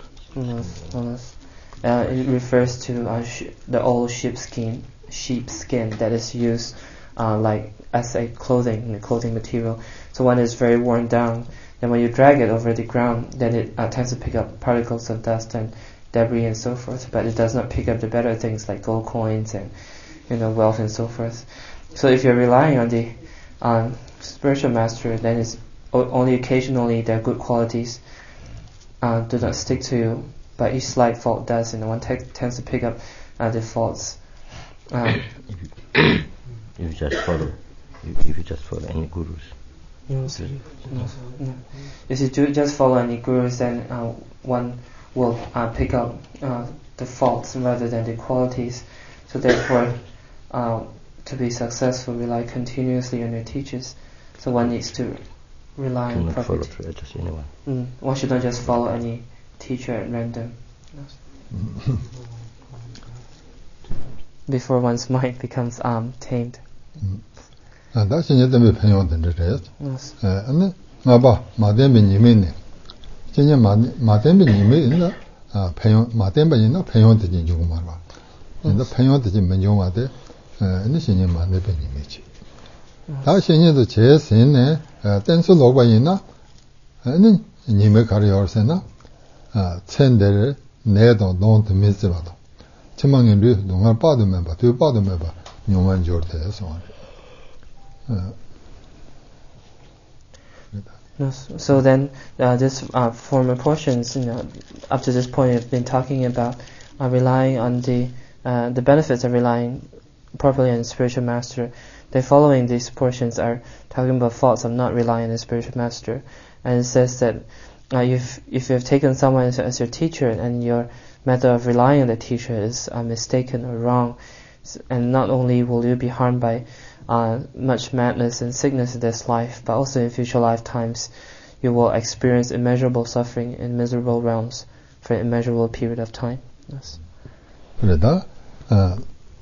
Uh, it refers to uh, sh- the old sheepskin, sheepskin that is used uh, like as a clothing, a clothing material. So when it's very worn down, then when you drag it over the ground, then it uh, tends to pick up particles of dust and debris and so forth. But it does not pick up the better things like gold coins and, you know, wealth and so forth. So if you're relying on the on spiritual master, then it's o- only occasionally their good qualities uh, do not stick to you, but each slight fault does, and one te- tends to pick up uh, the faults. Um, if you just follow, if, if you just follow any gurus. Yes. No. No. If you do just follow any gurus, then uh, one will uh, pick up uh, the faults rather than the qualities. So therefore, uh, to be successful, rely continuously on your teachers. So one needs to rely on not follow prophet. just anyone. Mm. One should not just follow any teacher at random. Yes. Before one's mind becomes um, tamed. 다 신예대비 평용된데. Yes. 에, 근데 나봐 마덴비 님이네. 진짜 마 마덴비 님이나 아 평용 마덴비나 평용되지 좀 말봐. 근데 평용되지 면용화돼. 에, 근데 신예 마덴비 님이지. 다 신예도 제신네 댄스 로바이나 아니 님의 가려서나 아 첸데를 내도 논도 미스바도. 지망인들 동안 빠도면 봐. 두 빠도면 봐. 용만 줘대서. Yes. So then, uh, this uh, former portions, you know, up to this point, we've been talking about uh, relying on the uh, the benefits of relying properly on the spiritual master. The following these portions are talking about faults of not relying on the spiritual master, and it says that uh, if if you have taken someone as, as your teacher and your method of relying on the teacher is uh, mistaken or wrong, and not only will you be harmed by Uh, much madness and sickness in this life, but also in future lifetimes you will experience immeasurable suffering in miserable realms for an immeasurable period of time. Yes. 그러다 어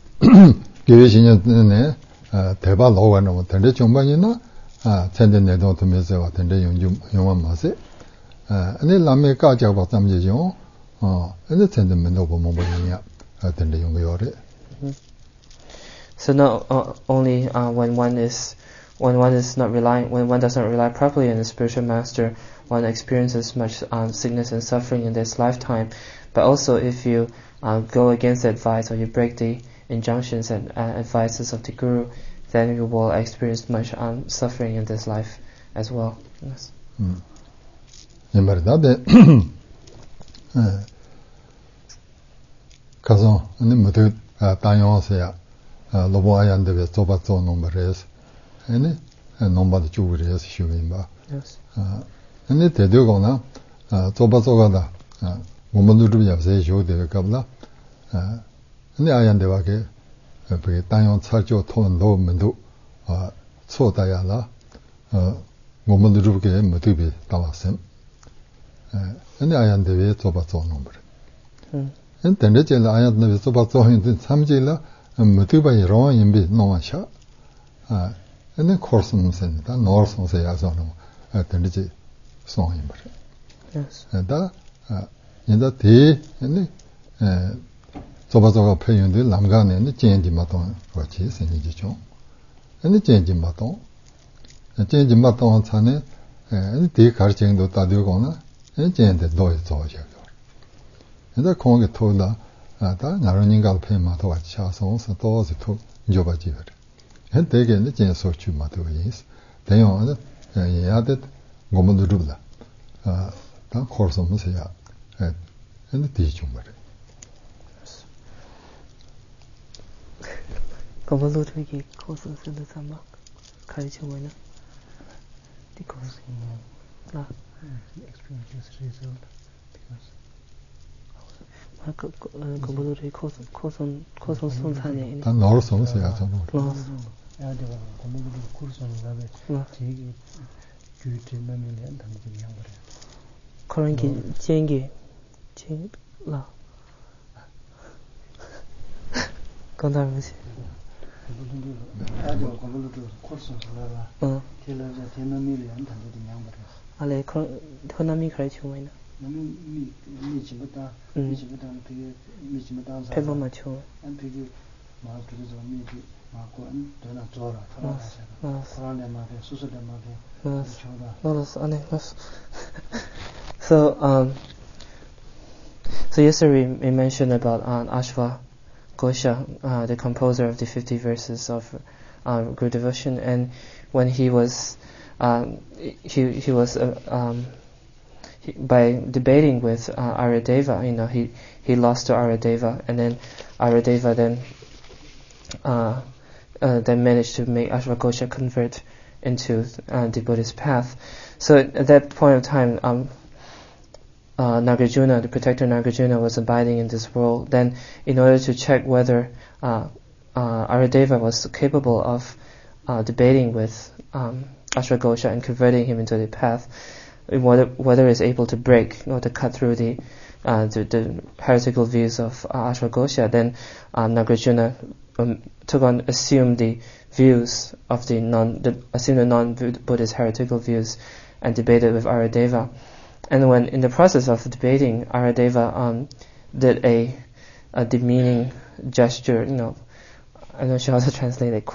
교회신년에 대바 로가는 된데 정반이나 아 전전에도 도면서 된데 용용 용원 맛에 아 아니 라메까 잡아 담지죠. 어 근데 전전면도 보면 뭐냐 된데 용거요래. So not uh, only uh, when one is when one is not relying when one does not rely properly on the spiritual master, one experiences much um, sickness and suffering in this lifetime, but also if you uh, go against the advice or you break the injunctions and uh, advices of the guru, then you will experience much um, suffering in this life as well. Yes. Mm. In verdad, 가서 아니 모두 다양하세요. 로보아얀데 조바조 넘버레스. 아니 넘버도 주브레스 쇼인바. Yes. 아 아니 대도거나 조바조가다. 뭐만두르 yap세 쇼데 갑라. 아 아니 아얀데와게 그 다양 차죠 통도 문도 아 초다야라. 어 뭐만두르게 모두비 따왔음. 아 아니 아얀데에 조바조 넘버. 음. 근데 이제 아얀데 조바조 힌데 삼질라 모두바이 로원 임비 노마샤. 아 근데 코스는 센다. 노스는 야서는 근데 이제 송임 버려. Yes. 다 아, 인다 대 아니 에 조바조가 표현돼 남간에는 젠지 마동 같이 생기죠. 아니 젠지 마동. 젠지 마동 산에 에 대 가르치는도 따되거나 에 젠데 도에 저죠. 인다 공게 토다 아다 나른인가 표현마도 같이 차서서 도서 토 줘봐지 그래. 한 대게는 젠 소치 마도 있어. 대용은 예야데 고문들을라. 아 다 코스는 세야. 예. 근데 뒤좀 말해. 고문들에게 코스는 삼막 가르쳐 보이나? Because 나 experience result because 고문들이 코스 코스 코스 손산에 다 너를 섬세야 저는. 야데가 고문들 코스는 나베 되게 규칙만이 한다는 게 양거래. 그런 게 쟁게 쟁라 건달무시 야데가 고문들 코스는 나라 어 텔라자 테나미리 한다는 게 양거래. 알레 그 호남이 가르쳐 보이나? 나는 미 미치부터 미치부터 되게 미치부터 페버 맞춰 안 되게 막 그래서 미치 막고 안 되나 줘라 살아가셔. 아 살아내 말에 수술내 말에 아 줘라. 알았어 안에 알았어. So, um, so yesterday we mentioned about uh, Ashva Ghosha, uh, the composer of the fifty verses of uh, Guru Devotion, and when he was, um, he he was uh, um, he, by debating with uh, Aryadeva, you know, he he lost to Aryadeva, and then Aryadeva then uh, uh, then managed to make Ashva Ghosha convert into uh, the Buddhist path. So at that point of time, um. Uh, Nagarjuna, the protector Nagarjuna, was abiding in this world. Then, in order to check whether uh, uh, Aryadeva was capable of uh, debating with um, Ashwagosha and converting him into the path, whether whether is able to break or to cut through the uh, the, the heretical views of uh, Ashwagosha, then um, Nagarjuna um, took on assumed the views of the non the, assumed the non-Buddhist heretical views and debated with Aryadeva. And when in the process of debating, Aryadeva um, did a, a demeaning gesture. You know, I'm not sure how to translate it.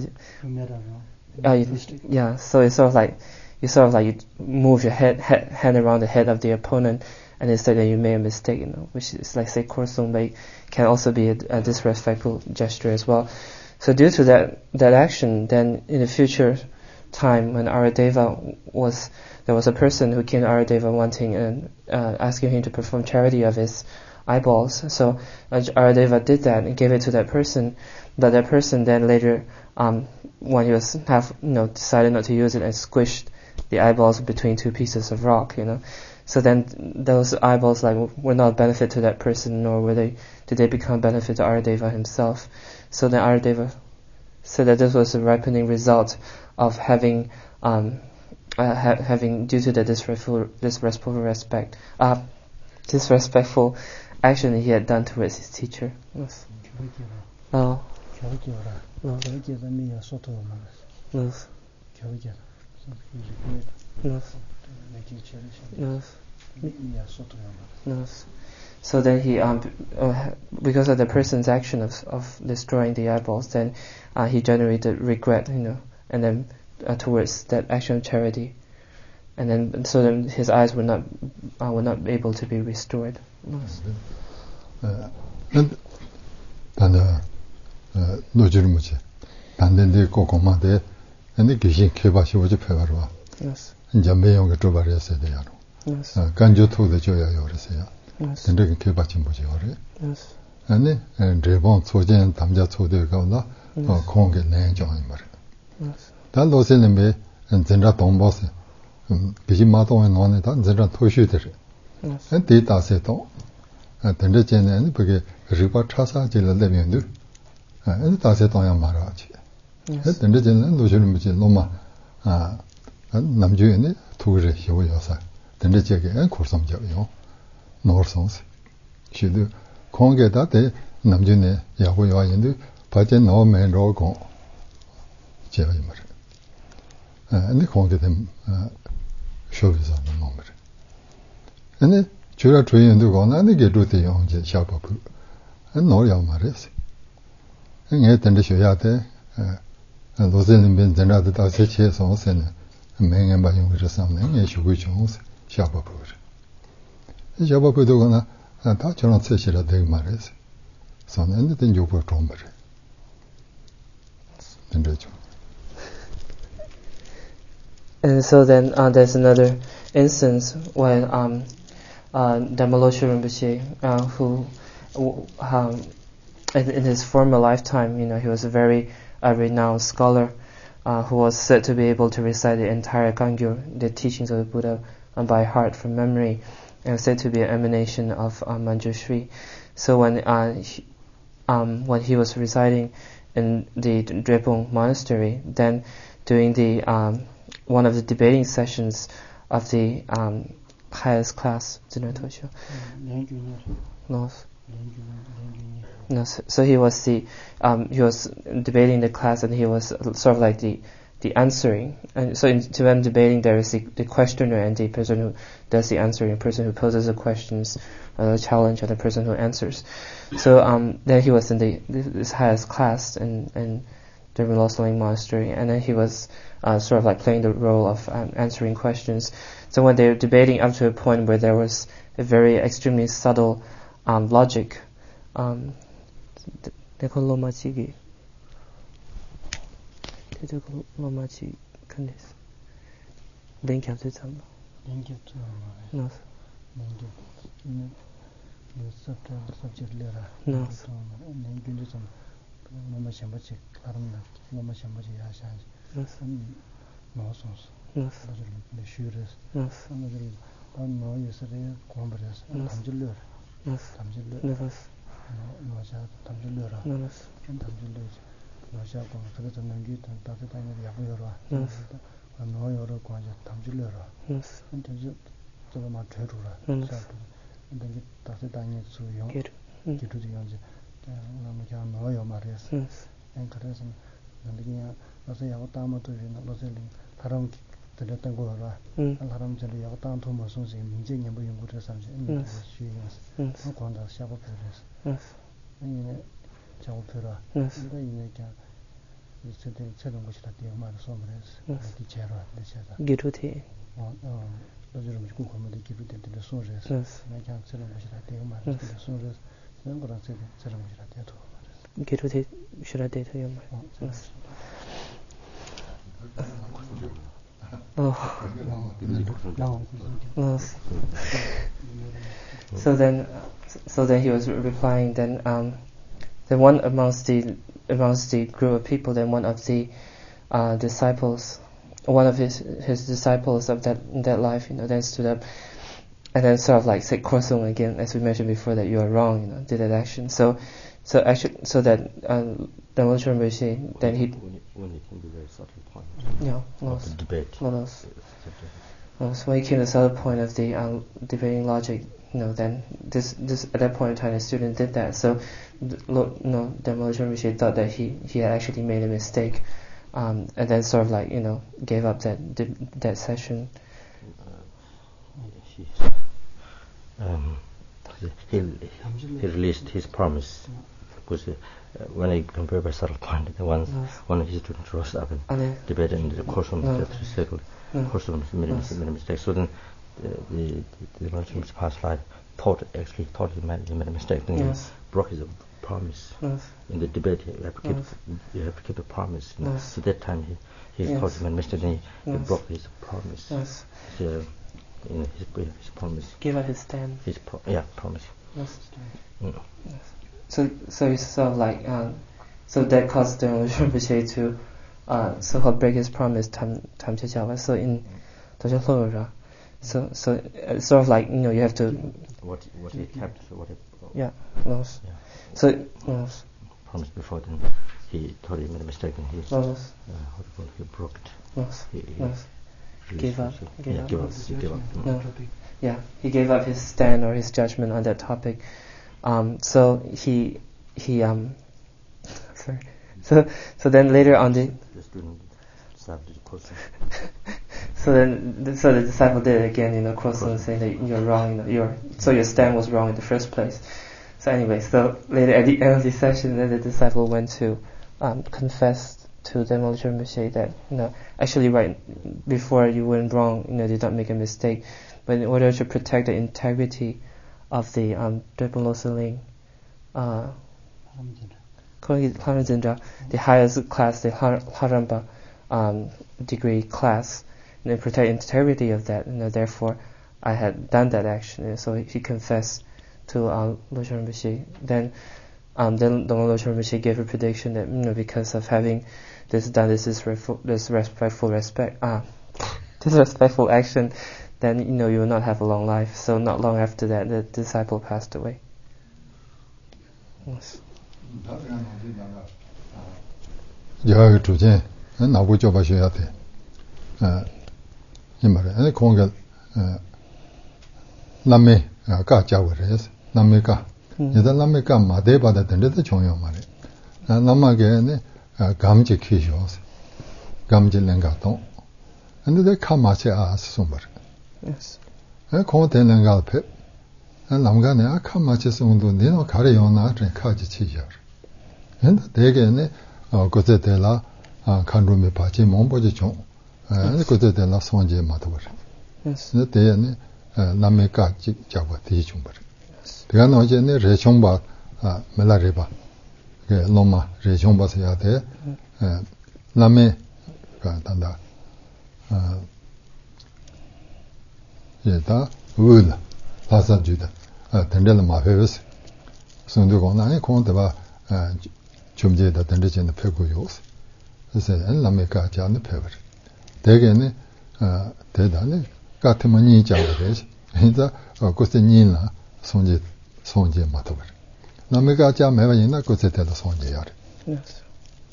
Uh, yeah, so it's sort of like you sort of like you move your head, head hand around the head of the opponent, and instead that you made a mistake. You know, which is like say korsung, but can also be a, a disrespectful gesture as well. So due to that that action, then in the future time when Aryadeva was there was a person who came to Aryadeva wanting and uh, asking him to perform charity of his eyeballs. So uh, Aryadeva did that and gave it to that person, but that person then later, um, when he was half, you know, decided not to use it and squished the eyeballs between two pieces of rock, you know. So then those eyeballs like were not a benefit to that person, nor were they did they become benefit to Aryadeva himself. So then Aryadeva said that this was a ripening result of having um, uh, ha- having due to the disrespectful disrespectful respect uh, disrespectful action he had done towards his teacher. Yes. Oh. No. Yes. Yes. Yes. Yes. So then he, um, uh, because of the person's action of of destroying the eyeballs, then uh, he generated regret, you know, and then uh, towards that action of charity, and then so then his eyes were not uh, were not able to be restored. Yes. And and no jirmuche, and then they go come there, and they give him kebashi woje pevarwa. Yes. Jambe yong to bari se de yaro. Yes. Kanjo to the joya yore se ya. Yes. And they kebachi moje yore. Yes. 아니 레본 소전 담자 초대 가나 어 공개 내 정이 말이야. 다 로셀님에 전자 동보스 비지 마동에 넣는 다 전자 토슈들. 데이터셋도 된대전에 그게 리바 차사질 레면도 아 데이터셋도야 말하지. 된대전에 노실은 뭐지 너무 아 남주에는 도저히 효과요사 된대제게 고성적이요. 노르성스 시도 공개다 대 남주네 야고 요인데 바제 나오면 로고 제가 이 말이야. 아 근데 공개된 쇼비서 넘어. 근데 주로 조인도 거나는 게 루트 용제 샤버부. 노려 말했어. 네 된대 쉬어야 돼. 어 로제는 빈 전라도 다 세치에서 오세는 맹행 바용 그랬었네. 예 쉬고 좀 샤버부. 샤버부도 거나 다 저런 세시라 되게 말했어. 선은 된 요구 좀 말해. 된대죠. And so then uh, there's another instance when um uh Dhammalosha Rinpoche, uh, who um in, in his former lifetime, you know, he was a very uh, renowned scholar uh, who was said to be able to recite the entire Gangyur, the teachings of the Buddha, uh, by heart from memory, and said to be an emanation of uh, Manjushri. So when uh, he, um when he was residing in the Drepung monastery, then during the um one of the debating sessions of the um, highest class, no, no. So he was the um, he was debating the class, and he was sort of like the the answering. And so in, to them debating, there is the, the questioner and the person who does the answering, the person who poses the questions, uh, the challenge, and the person who answers. So um, then he was in the this highest class in in the Loseling monastery, and then he was uh, sort of like playing the role of um, answering questions. So when they were debating up to a point where there was a very extremely subtle um, logic, um, Mama Shambachi, Karamna, Mama Shambachi Yashan, Nosons, the shooters, no yesterday, Combres, Tamjulur, Tamjulur, Noja, Tamjulura, and Tamjulur, Noja, Congress, Nangit, and Tatana Yavura, and no other Quanja, Tamjulura, and Tamjulama Terura, and then get Tatana to young, get to the young. 나무가 넣어요 말이었어. 그래서 나중에 어서 야고 담아도 되는 것을 다른 들었던 거라. 다른 전에 야고 담 도모 선생 민재님 뭐 연구를 삼지. 쉬어서. 그 관다 샤고 그랬어. 아니네 자고 들어. 근데 이게 이제 제대로 것이다 되어 말서 그랬어. 이 제로 되셔서. 기루티. 어, 어. 너처럼 좀 고마도 기루티 되는 소리였어. 내가 제대로 것이다 되어 말서 소리였어. Get with it, should I date you? Oh. So then, so then he was replying. Then, um, then one amongst the amongst the group of people, then one of the uh, disciples, one of his his disciples of that that life, you know, then stood up. And then sort of like said Korsung again, as we mentioned before, that you are wrong, you know, did that action. So, so actually, so that um, the Dhammalosha Rinpoche, then he when he came to the subtle point, yeah, no, of the debate, no, no. No, so when he came to the subtle point of the um, debating logic, you know, then this this at that point in time, the student did that. So, you know, the Dhammalosha Rinpoche thought that he he had actually made a mistake, um, and then sort of like you know gave up that that session. Um, he, he released his promise because uh, when I compare by subtle point, the ones yes. one of his students rose up and okay. debated in the course of the circle, course of made, yes. made a mistake. So then uh, the the the Lord's past life thought actually thought he made, he made a mistake. Then yes. he broke his promise yes. in the debate. You have to keep yes. you have to keep a promise. Yes. So that time he he yes. thought he made a mistake. Then he, yes. he broke his promise. Yes. So, in his, his promise. Give up his stand. His pro- yeah, promise. Yes. Mm. Yes. so so it's sort of like um, so that caused the Rinpoche to uh, so-called break his promise. Tam tam so in so so it's sort of like, you know, you have to what what he kept, what he yeah, loss. Yeah. So loss. Promised before, then he thought he made a mistake and he loss. Uh, how do you call it? He broke it. Loss. He, he loss. Gave up. Gave yeah, up. Give up. He gave up. No. Yeah, he gave up his stand or his judgment on that topic. Um, so he he um sorry. So so then later on the the student decided to question. So then so the disciple did it again, you know, question, saying that you're wrong, you know, your so your stand was wrong in the first place. So anyway, so later at the end of the session, then the disciple went to um, confess to the Rinpoche Rinpoche that, you know, actually right before you went wrong, you know, did not make a mistake, but in order to protect the integrity of the um, Drepung Losang Ling, uh, the highest class, the Haramba um, degree class, and protect the integrity of that, you know, therefore I had done that action. And so he confessed to um, Losang Rinpoche. Then Um, then the Losang Rinpoche gave a prediction that, you know, because of having this done this is this respectful respect ah this respectful action, then, you know, you will not have a long life. So not long after that, the disciple passed away. Yes. Yeah, true. Yeah, na bu job shi ya de. Uh, yimare, ane konga uh, namme ka ja wa res, namme ka. yada namme ka ma de ba da de de chongyo mare. Namma ge ne gamji kishos. Gamji lenga ton. Ane de ka ma che a sumbar. Yes. 에 고된 lenga pe. 남간에 akha ma che sumdo ne no kare yo na tre ka ji chi ya. ende de ge ne ko te de la kan ru me pa chi mon bo ji chong. 에 ko te de la song je ma to. Yes. ne de ne namme ka ji ja ba de chung bar. 내가 어제는 레총바 아 멜라레바 그 로마 레총바서 해야 돼. 에 남에 그 단다. 아 얘다 울 파사주다. 아 된들 마페스. 손도고 나에 콘데바 아 좀제다 된데지는 패고요. 그래서 남에가 자는 패버. 대개는 아 대단히 같으면 이 자가 되지. 그래서 그것은이나 손제 손제 맞아버. 남에가 자 매번이나 그때도 손제야. Yes.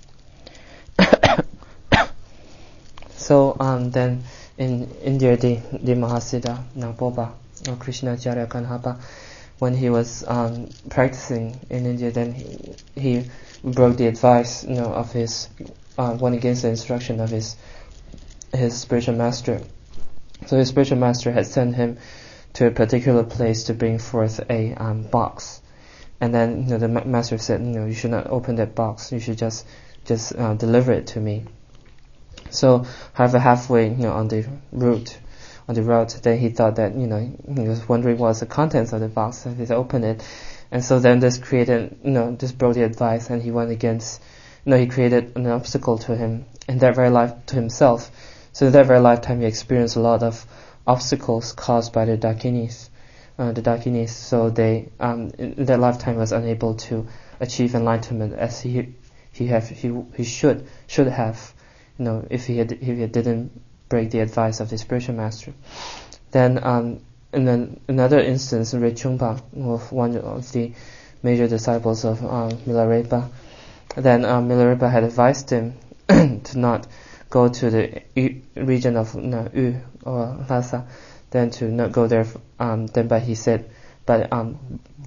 So um, then in India, the, the Mahasiddha Nagboba or Krishnacharya Kanhapa, when he was um, practicing in India, then he, he broke the advice, you know, of his uh, went against the instruction of his his spiritual master. So his spiritual master had sent him to a particular place to bring forth a um, box, and then, you know, the ma- master said, you know, you should not open that box. You should just just uh, deliver it to me. So, however, halfway, you know, on the route, on the route, then he thought that, you know, he was wondering what's the contents of the box, and he opened it, and so then this created, you know, this broke the advice, and he went against, you know, he created an obstacle to him in that very life, to himself. So in that very lifetime, he experienced a lot of obstacles caused by the Dakinis, uh, the Dakinis. So they, um, in that lifetime, was unable to achieve enlightenment as he he have he he should should have, you know, if he had if he didn't break the advice of the spiritual master. Then, um, in then another instance, Rechungpa, one of the major disciples of um, Milarepa, then um, Milarepa had advised him to not go to the U region of no, U or Lhasa, then to not go there. Um, then, but he said, but um,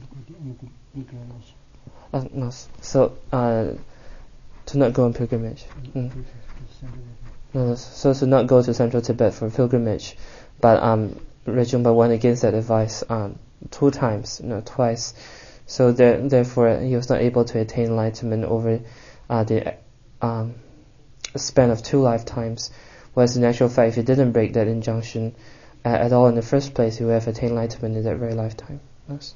uh, no, so uh, to not go on pilgrimage. Mm. No, so to not go to Central Tibet for pilgrimage, but um, Rechungpa went against that advice um two times, no, twice. So there, therefore, he was not able to attain enlightenment over uh, the um. span of two lifetimes, whereas in actual fact, if he didn't break that injunction uh, at all in the first place, he would have attained enlightenment in that very lifetime. Yes.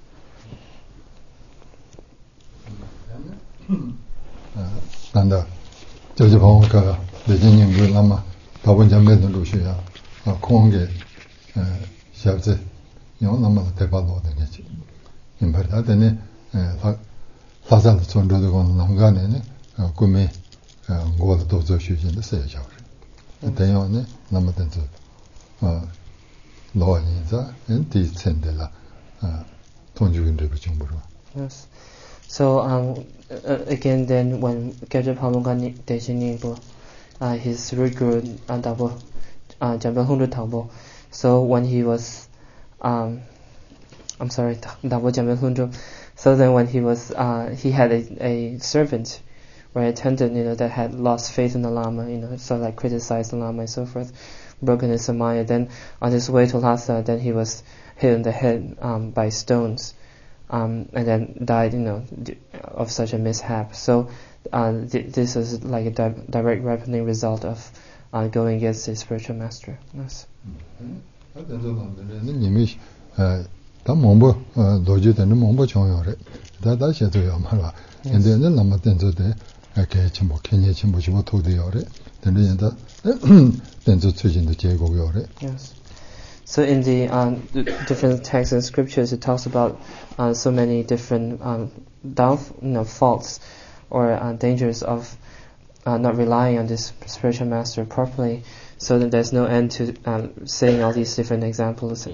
Nanda, 저기 보니까 베징님 그 남아 다본 점에도 루시야. 아, 공개 에 샤브제 요 남아 대바도 되겠지. 임바다더니 에 사산 손도도 건 남간에네 꿈에 고도 도저 휴진의 세죠. 대연에 남한테 어 노인자 엔티 센데라 돈주인들 정보로. Yes. So um uh, again then when Gyaltsab Phalungka Dejin Nyingpo uh his root guru Andabo uh Jambel Hundred Thabo. So when he was um I'm sorry Dabo Jambel Hundred. So then when he was uh he had a, a servant or attendant, you know, that had lost faith in the Lama, you know, sort of like criticized the Lama and so forth, broken his samaya. Then on his way to Lhasa, then he was hit in the head um, by stones, um, and then died, you know, of such a mishap. So uh, th- this is like a di- direct ripening result of uh, going against his spiritual master. Yes. 다 몸보 도주되는 몸보 정요래 다다 셔도요 말아 근데는 남아 된저데 이렇게 뭐 괜히 뭐 좀 도대요래 근데다 된저 최진도 제고요래. Yes. So in the um, different texts and scriptures, it talks about uh, so many different um, down, you know, faults or uh, dangers of uh, not relying on this spiritual master properly. So that there's no end to um, saying all these different examples.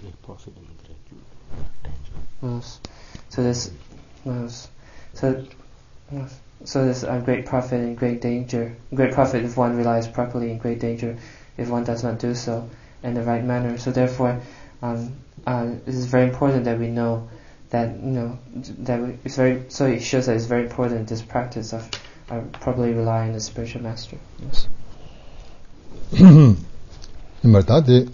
Yes. So this, yes. So, yes. So there's a great profit and great danger. Great profit if one relies properly, and great danger if one does not do so in the right manner. So therefore, um, uh, it is very important that we know that, you know, that we, it's very. So it shows that it's very important, this practice of uh, properly relying on the spiritual master. Yes. 말다데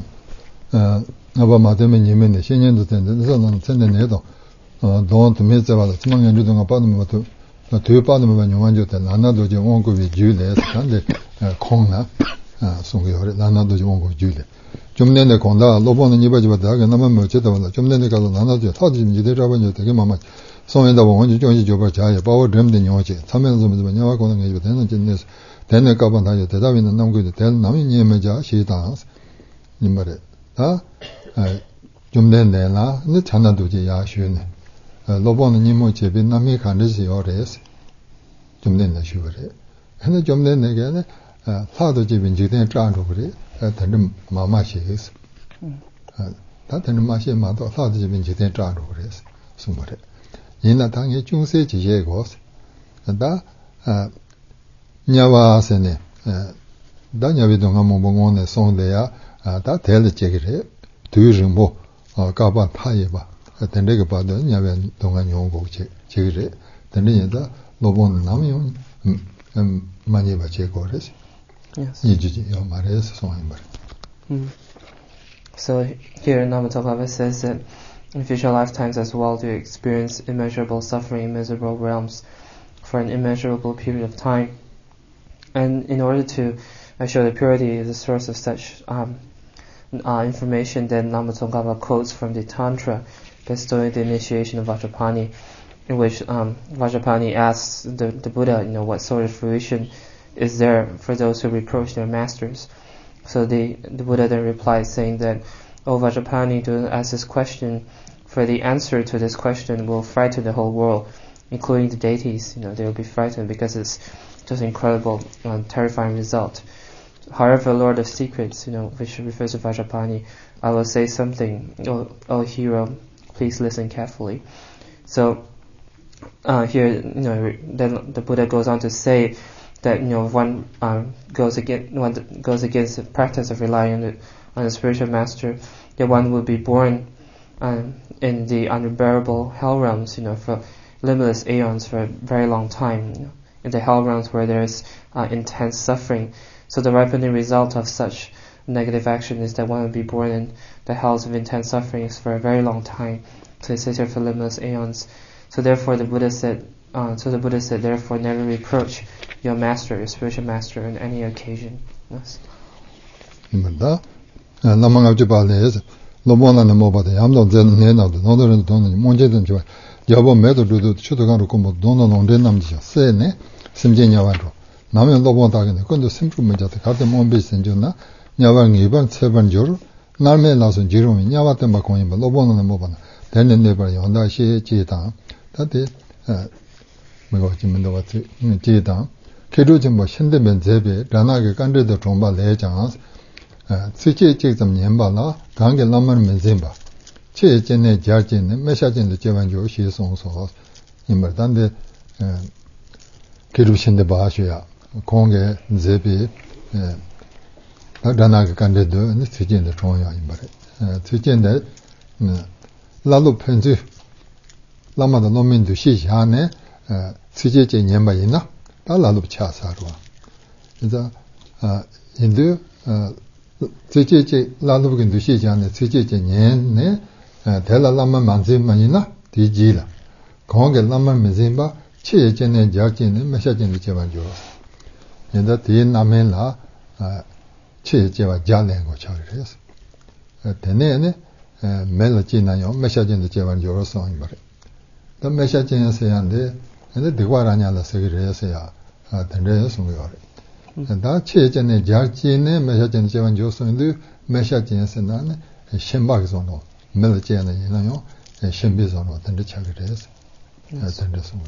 아바 마데면 예면에 신년도 된데 저는 전에도 어 돈도 매자발로 지망년 주동가 받으면 또 뒤에 받으면 용한조 때 나나도 좀 원고비 주래 근데 공나 아 송이ore 나나도 좀 원고 주래 좀 내내 공다 로보는 이바지바다가 나만 뭐 제도는 좀 내내 가서 나나도 타지면 이제 잡아줘 되게 마마 송에다 보면 좀 줘봐 자에 바워 렘된 용어지 참면서 좀 영화 거는 게 되는 진내서 되는 가방 다녀 대답이는 남고도 되는 남이 예매자 시다 이 말에 좀 내내나 근데 잔나도지 야슈네 로보는 이모 집에 남이 간듯이 요래스 좀 내내 쉬어래 근데 좀 내내게는 사도 집인 지된 짜도 그래 다른 마마시스 다 되는 맛이 마도 사도 집인 지된 짜도 그래서 숨어래 이나 당에 중세 지제고 다 냐와세네 다냐비도 한번 보고네 송대야 다 될 제기래 두르모 가바 타이바 된데가 봐도 냐변 동안 용고 제기래 된데다 로본 남용 많이 봐 제거래서 이주지 요 말해서 송인 말. So here Namatobhava says that in future lifetimes as well do you experience immeasurable suffering in miserable realms for an immeasurable period of time. And in order to uh, show the purity of the source of such um, uh, information, then Namatongkapa quotes from the Tantra bestowing the initiation of Vajrapani, in which um, Vajrapani asks the, the Buddha, you know, what sort of fruition is there for those who reproach their masters. So the, the Buddha then replies saying that, "O Vajrapani, do ask this question, for the answer to this question will frighten the whole world, including the deities. You know, they will be frightened because it's just incredible, um, terrifying result. However, Lord of Secrets, you know, which refers to Vajrapani, I will say something. O, o hero, please listen carefully." So uh, here, you know, then the Buddha goes on to say that, you know, if one um, goes against one goes against the practice of relying on the, on the spiritual master, that one will be born um, in the unbearable hell realms, you know, for limitless aeons, for a very long time. You know, in the hell realms where there is uh, intense suffering. So the ripening result of such negative action is that one will be born in the hells of intense sufferings for a very long time. So it says here for limitless aeons. So therefore the Buddha said, uh, so the Buddha said, therefore never reproach your master, your spiritual master, on any occasion. Yes. 맞다. 남망아지 발레에서 로보나는 뭐 봐도 아무도 내나도 너들은 돈은 문제든 좋아. 여보 매도도 추도가로 뭐 돈은 언제 남지죠. 세네. 심지냐와로. 남은 로보다겠네. 근데 심품 문제도 가도 못 비슷한잖아. 냐왕 이번 세번 줄 남에 나서 지rum이 냐와때 막 거기 뭐 로보는 뭐 봐나. 되는 내버 연다시 지다. 다들 뭐가 지면도 같이 제다 개조진 뭐 신대면 제배 라나게 간데도 정바 내장 세계 직접 년발라 강게 남만 면zem바 체제내 자진은 메시지는 제반조 시송소 임말단데 개조신데 바셔야 공개 제배 라나게 간데도 세계의 중요한 임말 세계의 라로 편지 라마다 노민도 시시하네 세계의 년발이나 다 라로 차사로 그래서 인도 세계의 라로긴 시시하네 세계의 년에 대라라만 만지만이나 디지라 공개 라만 면zem바 체제내 자진은 메시지는 제반조 인다 디나멘라 체제와 자랭고 처리했어 되네네 멜지나요 메시지는 제반조로 써인 거래 더 메시지는 세한데 근데 대화라냐라 세계에서야 된대요 송요래 다 체제내 자진의 메시지는 제반조 써인데 메시지는 세나네 신박선로 멜지는 이나요 신비선로 된대 차기래서 된대 송요.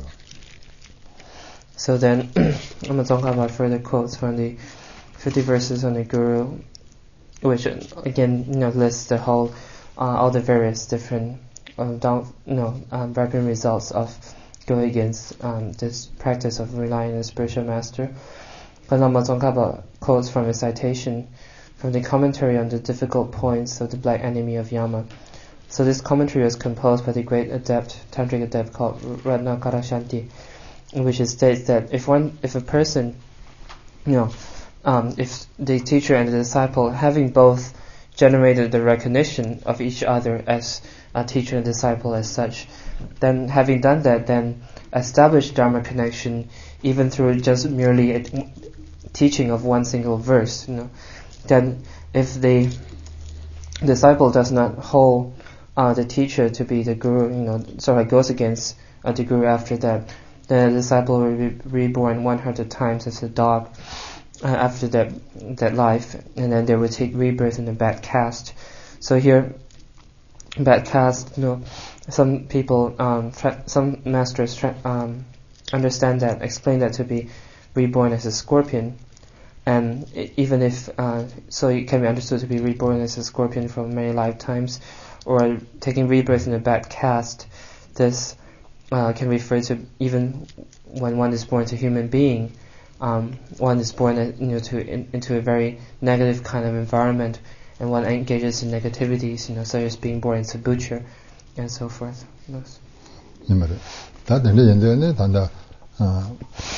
So then I'm going to talk about further quotes from the fifty verses on the Guru, which again, you know, lists the whole, uh, all the various different, um, down, you know, um, rapid results of going against um, this practice of relying on the spiritual master. But I'm going to talk about quotes from a citation from the commentary on the difficult points of the black enemy of Yama. So this commentary was composed by the great adept, tantric adept called Ratnakarashanti, in which it states that if one, if a person, you know, um, if the teacher and the disciple, having both generated the recognition of each other as a teacher and disciple as such, then having done that, then establish Dharma connection even through just merely a t- teaching of one single verse, you know, then if the disciple does not hold uh, the teacher to be the guru, you know, sort of goes against uh, the guru after that, the disciple will be reborn one hundred times as a dog uh, after that that life, and then they will take rebirth in the bad caste. So here, bad caste, you know, some people, um, tra- some masters tra- um, understand that, explain that to be reborn as a scorpion, and even if uh, so, it can be understood to be reborn as a scorpion from many lifetimes, or taking rebirth in a bad caste. This Uh, can refer to even when one is born to a human being, um, one is born, uh, you know, to in, into a very negative kind of environment, and one engages in negativities, you know, such as being born into butcher, and so forth. Yes. 다 된대 연대네 단다 아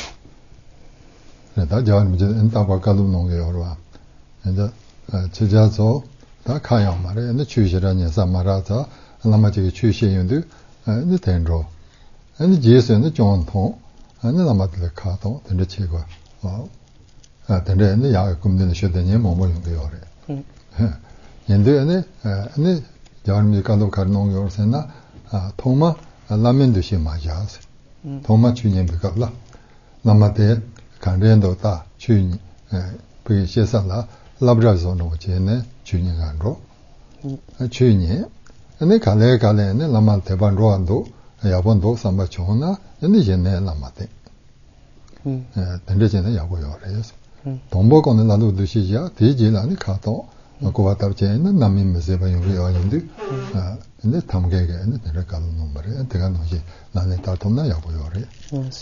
다 자원 이제 엔타바 가lum농게요 봐. 이제 제자서 다 가요 말이야. 근데 주시라니 사마라서 남아지게 주시인도 네 된로 아니 제스는 정통 아니 남아들 카도 된대 체고 어 아, 된대 야 금전의 쇼대니 뭐뭐 용게요 그래. 음. 연대네 아니 자원미 가도 가는 용요세나 아 통마 라면도 시 맞아서. 통마 주님 그거라. 남아대 간련도 다 주님 에 비시살라 라브라존도 제네 주님 간로. 음. 주님 아니 갈래 갈래네 남아 대반 로안도 야본도 삼바 좋나 근데 얘네 남아대 음 근데 얘네 야고요 그래서 동보고는 나도 드시자 대지라니 가도 고바다 제는 남미 메세바 용이 아닌데 아 근데 담게게는 내가 가는 놈말에 내가 놓지 나는 다 돈나 야고요 그래. Yes.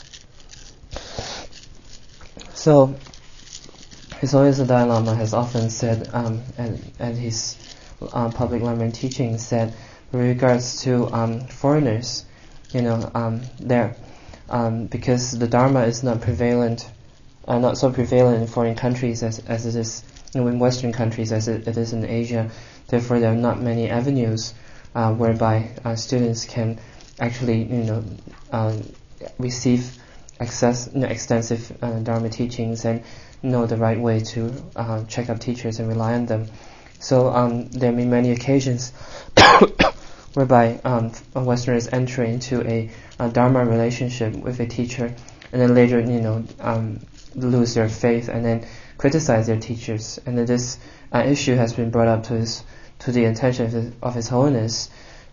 So His Holiness the Dalai Lama has often said um and and his uh, public Lama teachings said with regards to um foreigners, you know, um, there, um, because the Dharma is not prevalent, uh, not so prevalent in foreign countries as as it is, you know, in Western countries as it, it is in Asia. Therefore, there are not many avenues uh, whereby uh, students can actually, you know, uh, receive access, you know, extensive uh, Dharma teachings and know the right way to uh, check up teachers and rely on them. So um, there have been many occasions whereby um, Westerners enter into a, a Dharma relationship with a teacher, and then later, you know, um, lose their faith and then criticize their teachers. And then this uh, issue has been brought up to his, to the attention of His, of His Holiness.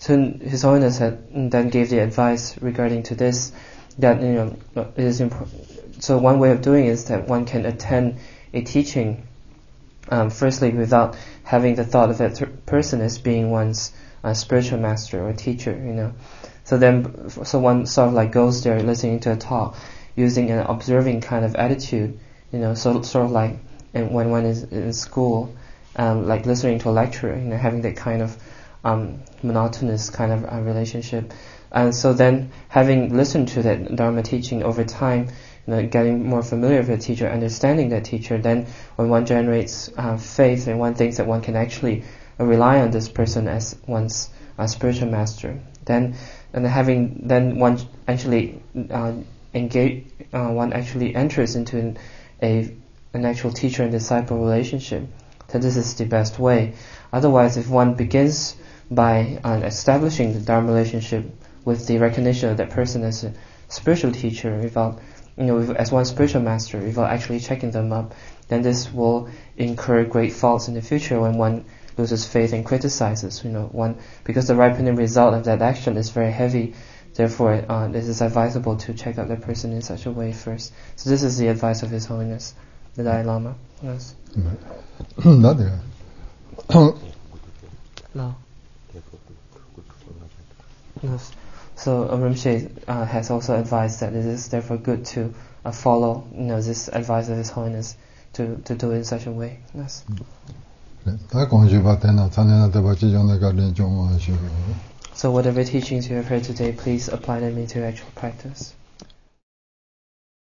So His Holiness had, then gave the advice regarding to this, that you know it is important. So one way of doing is that one can attend a teaching, um, firstly without having the thought of that th- person as being one's uh, spiritual master or teacher, you know. So then, so one sort of like goes there listening to a talk, using an observing kind of attitude, you know, so sort of like and when one is in school, um, like listening to a lecturer, you know, having that kind of um, monotonous kind of uh, relationship. And so then, having listened to that Dharma teaching over time, you know, getting more familiar with the teacher, understanding that teacher, then when one generates uh, faith and one thinks that one can actually uh, rely on this person as one's uh, spiritual master, then and having then one actually uh, engage, uh, one actually enters into an, a an actual teacher and disciple relationship. Then this is the best way. Otherwise, if one begins by uh, establishing the Dharma relationship with the recognition of that person as a spiritual teacher, without, you know, as one spiritual master, without actually checking them up, then this will incur great faults in the future when one loses faith and criticizes. You know, one because the ripening result of that action is very heavy. Therefore, uh, it is advisable to check out that person in such a way first. So this is the advice of His Holiness the Dalai Lama. Yes. Not there. No. Yes. So Rinpoche uh, has also advised that it is therefore good to uh, follow, you know, this advice of His Holiness to to do it in such a way. Yes. So whatever teachings you have heard today, please apply them into actual practice.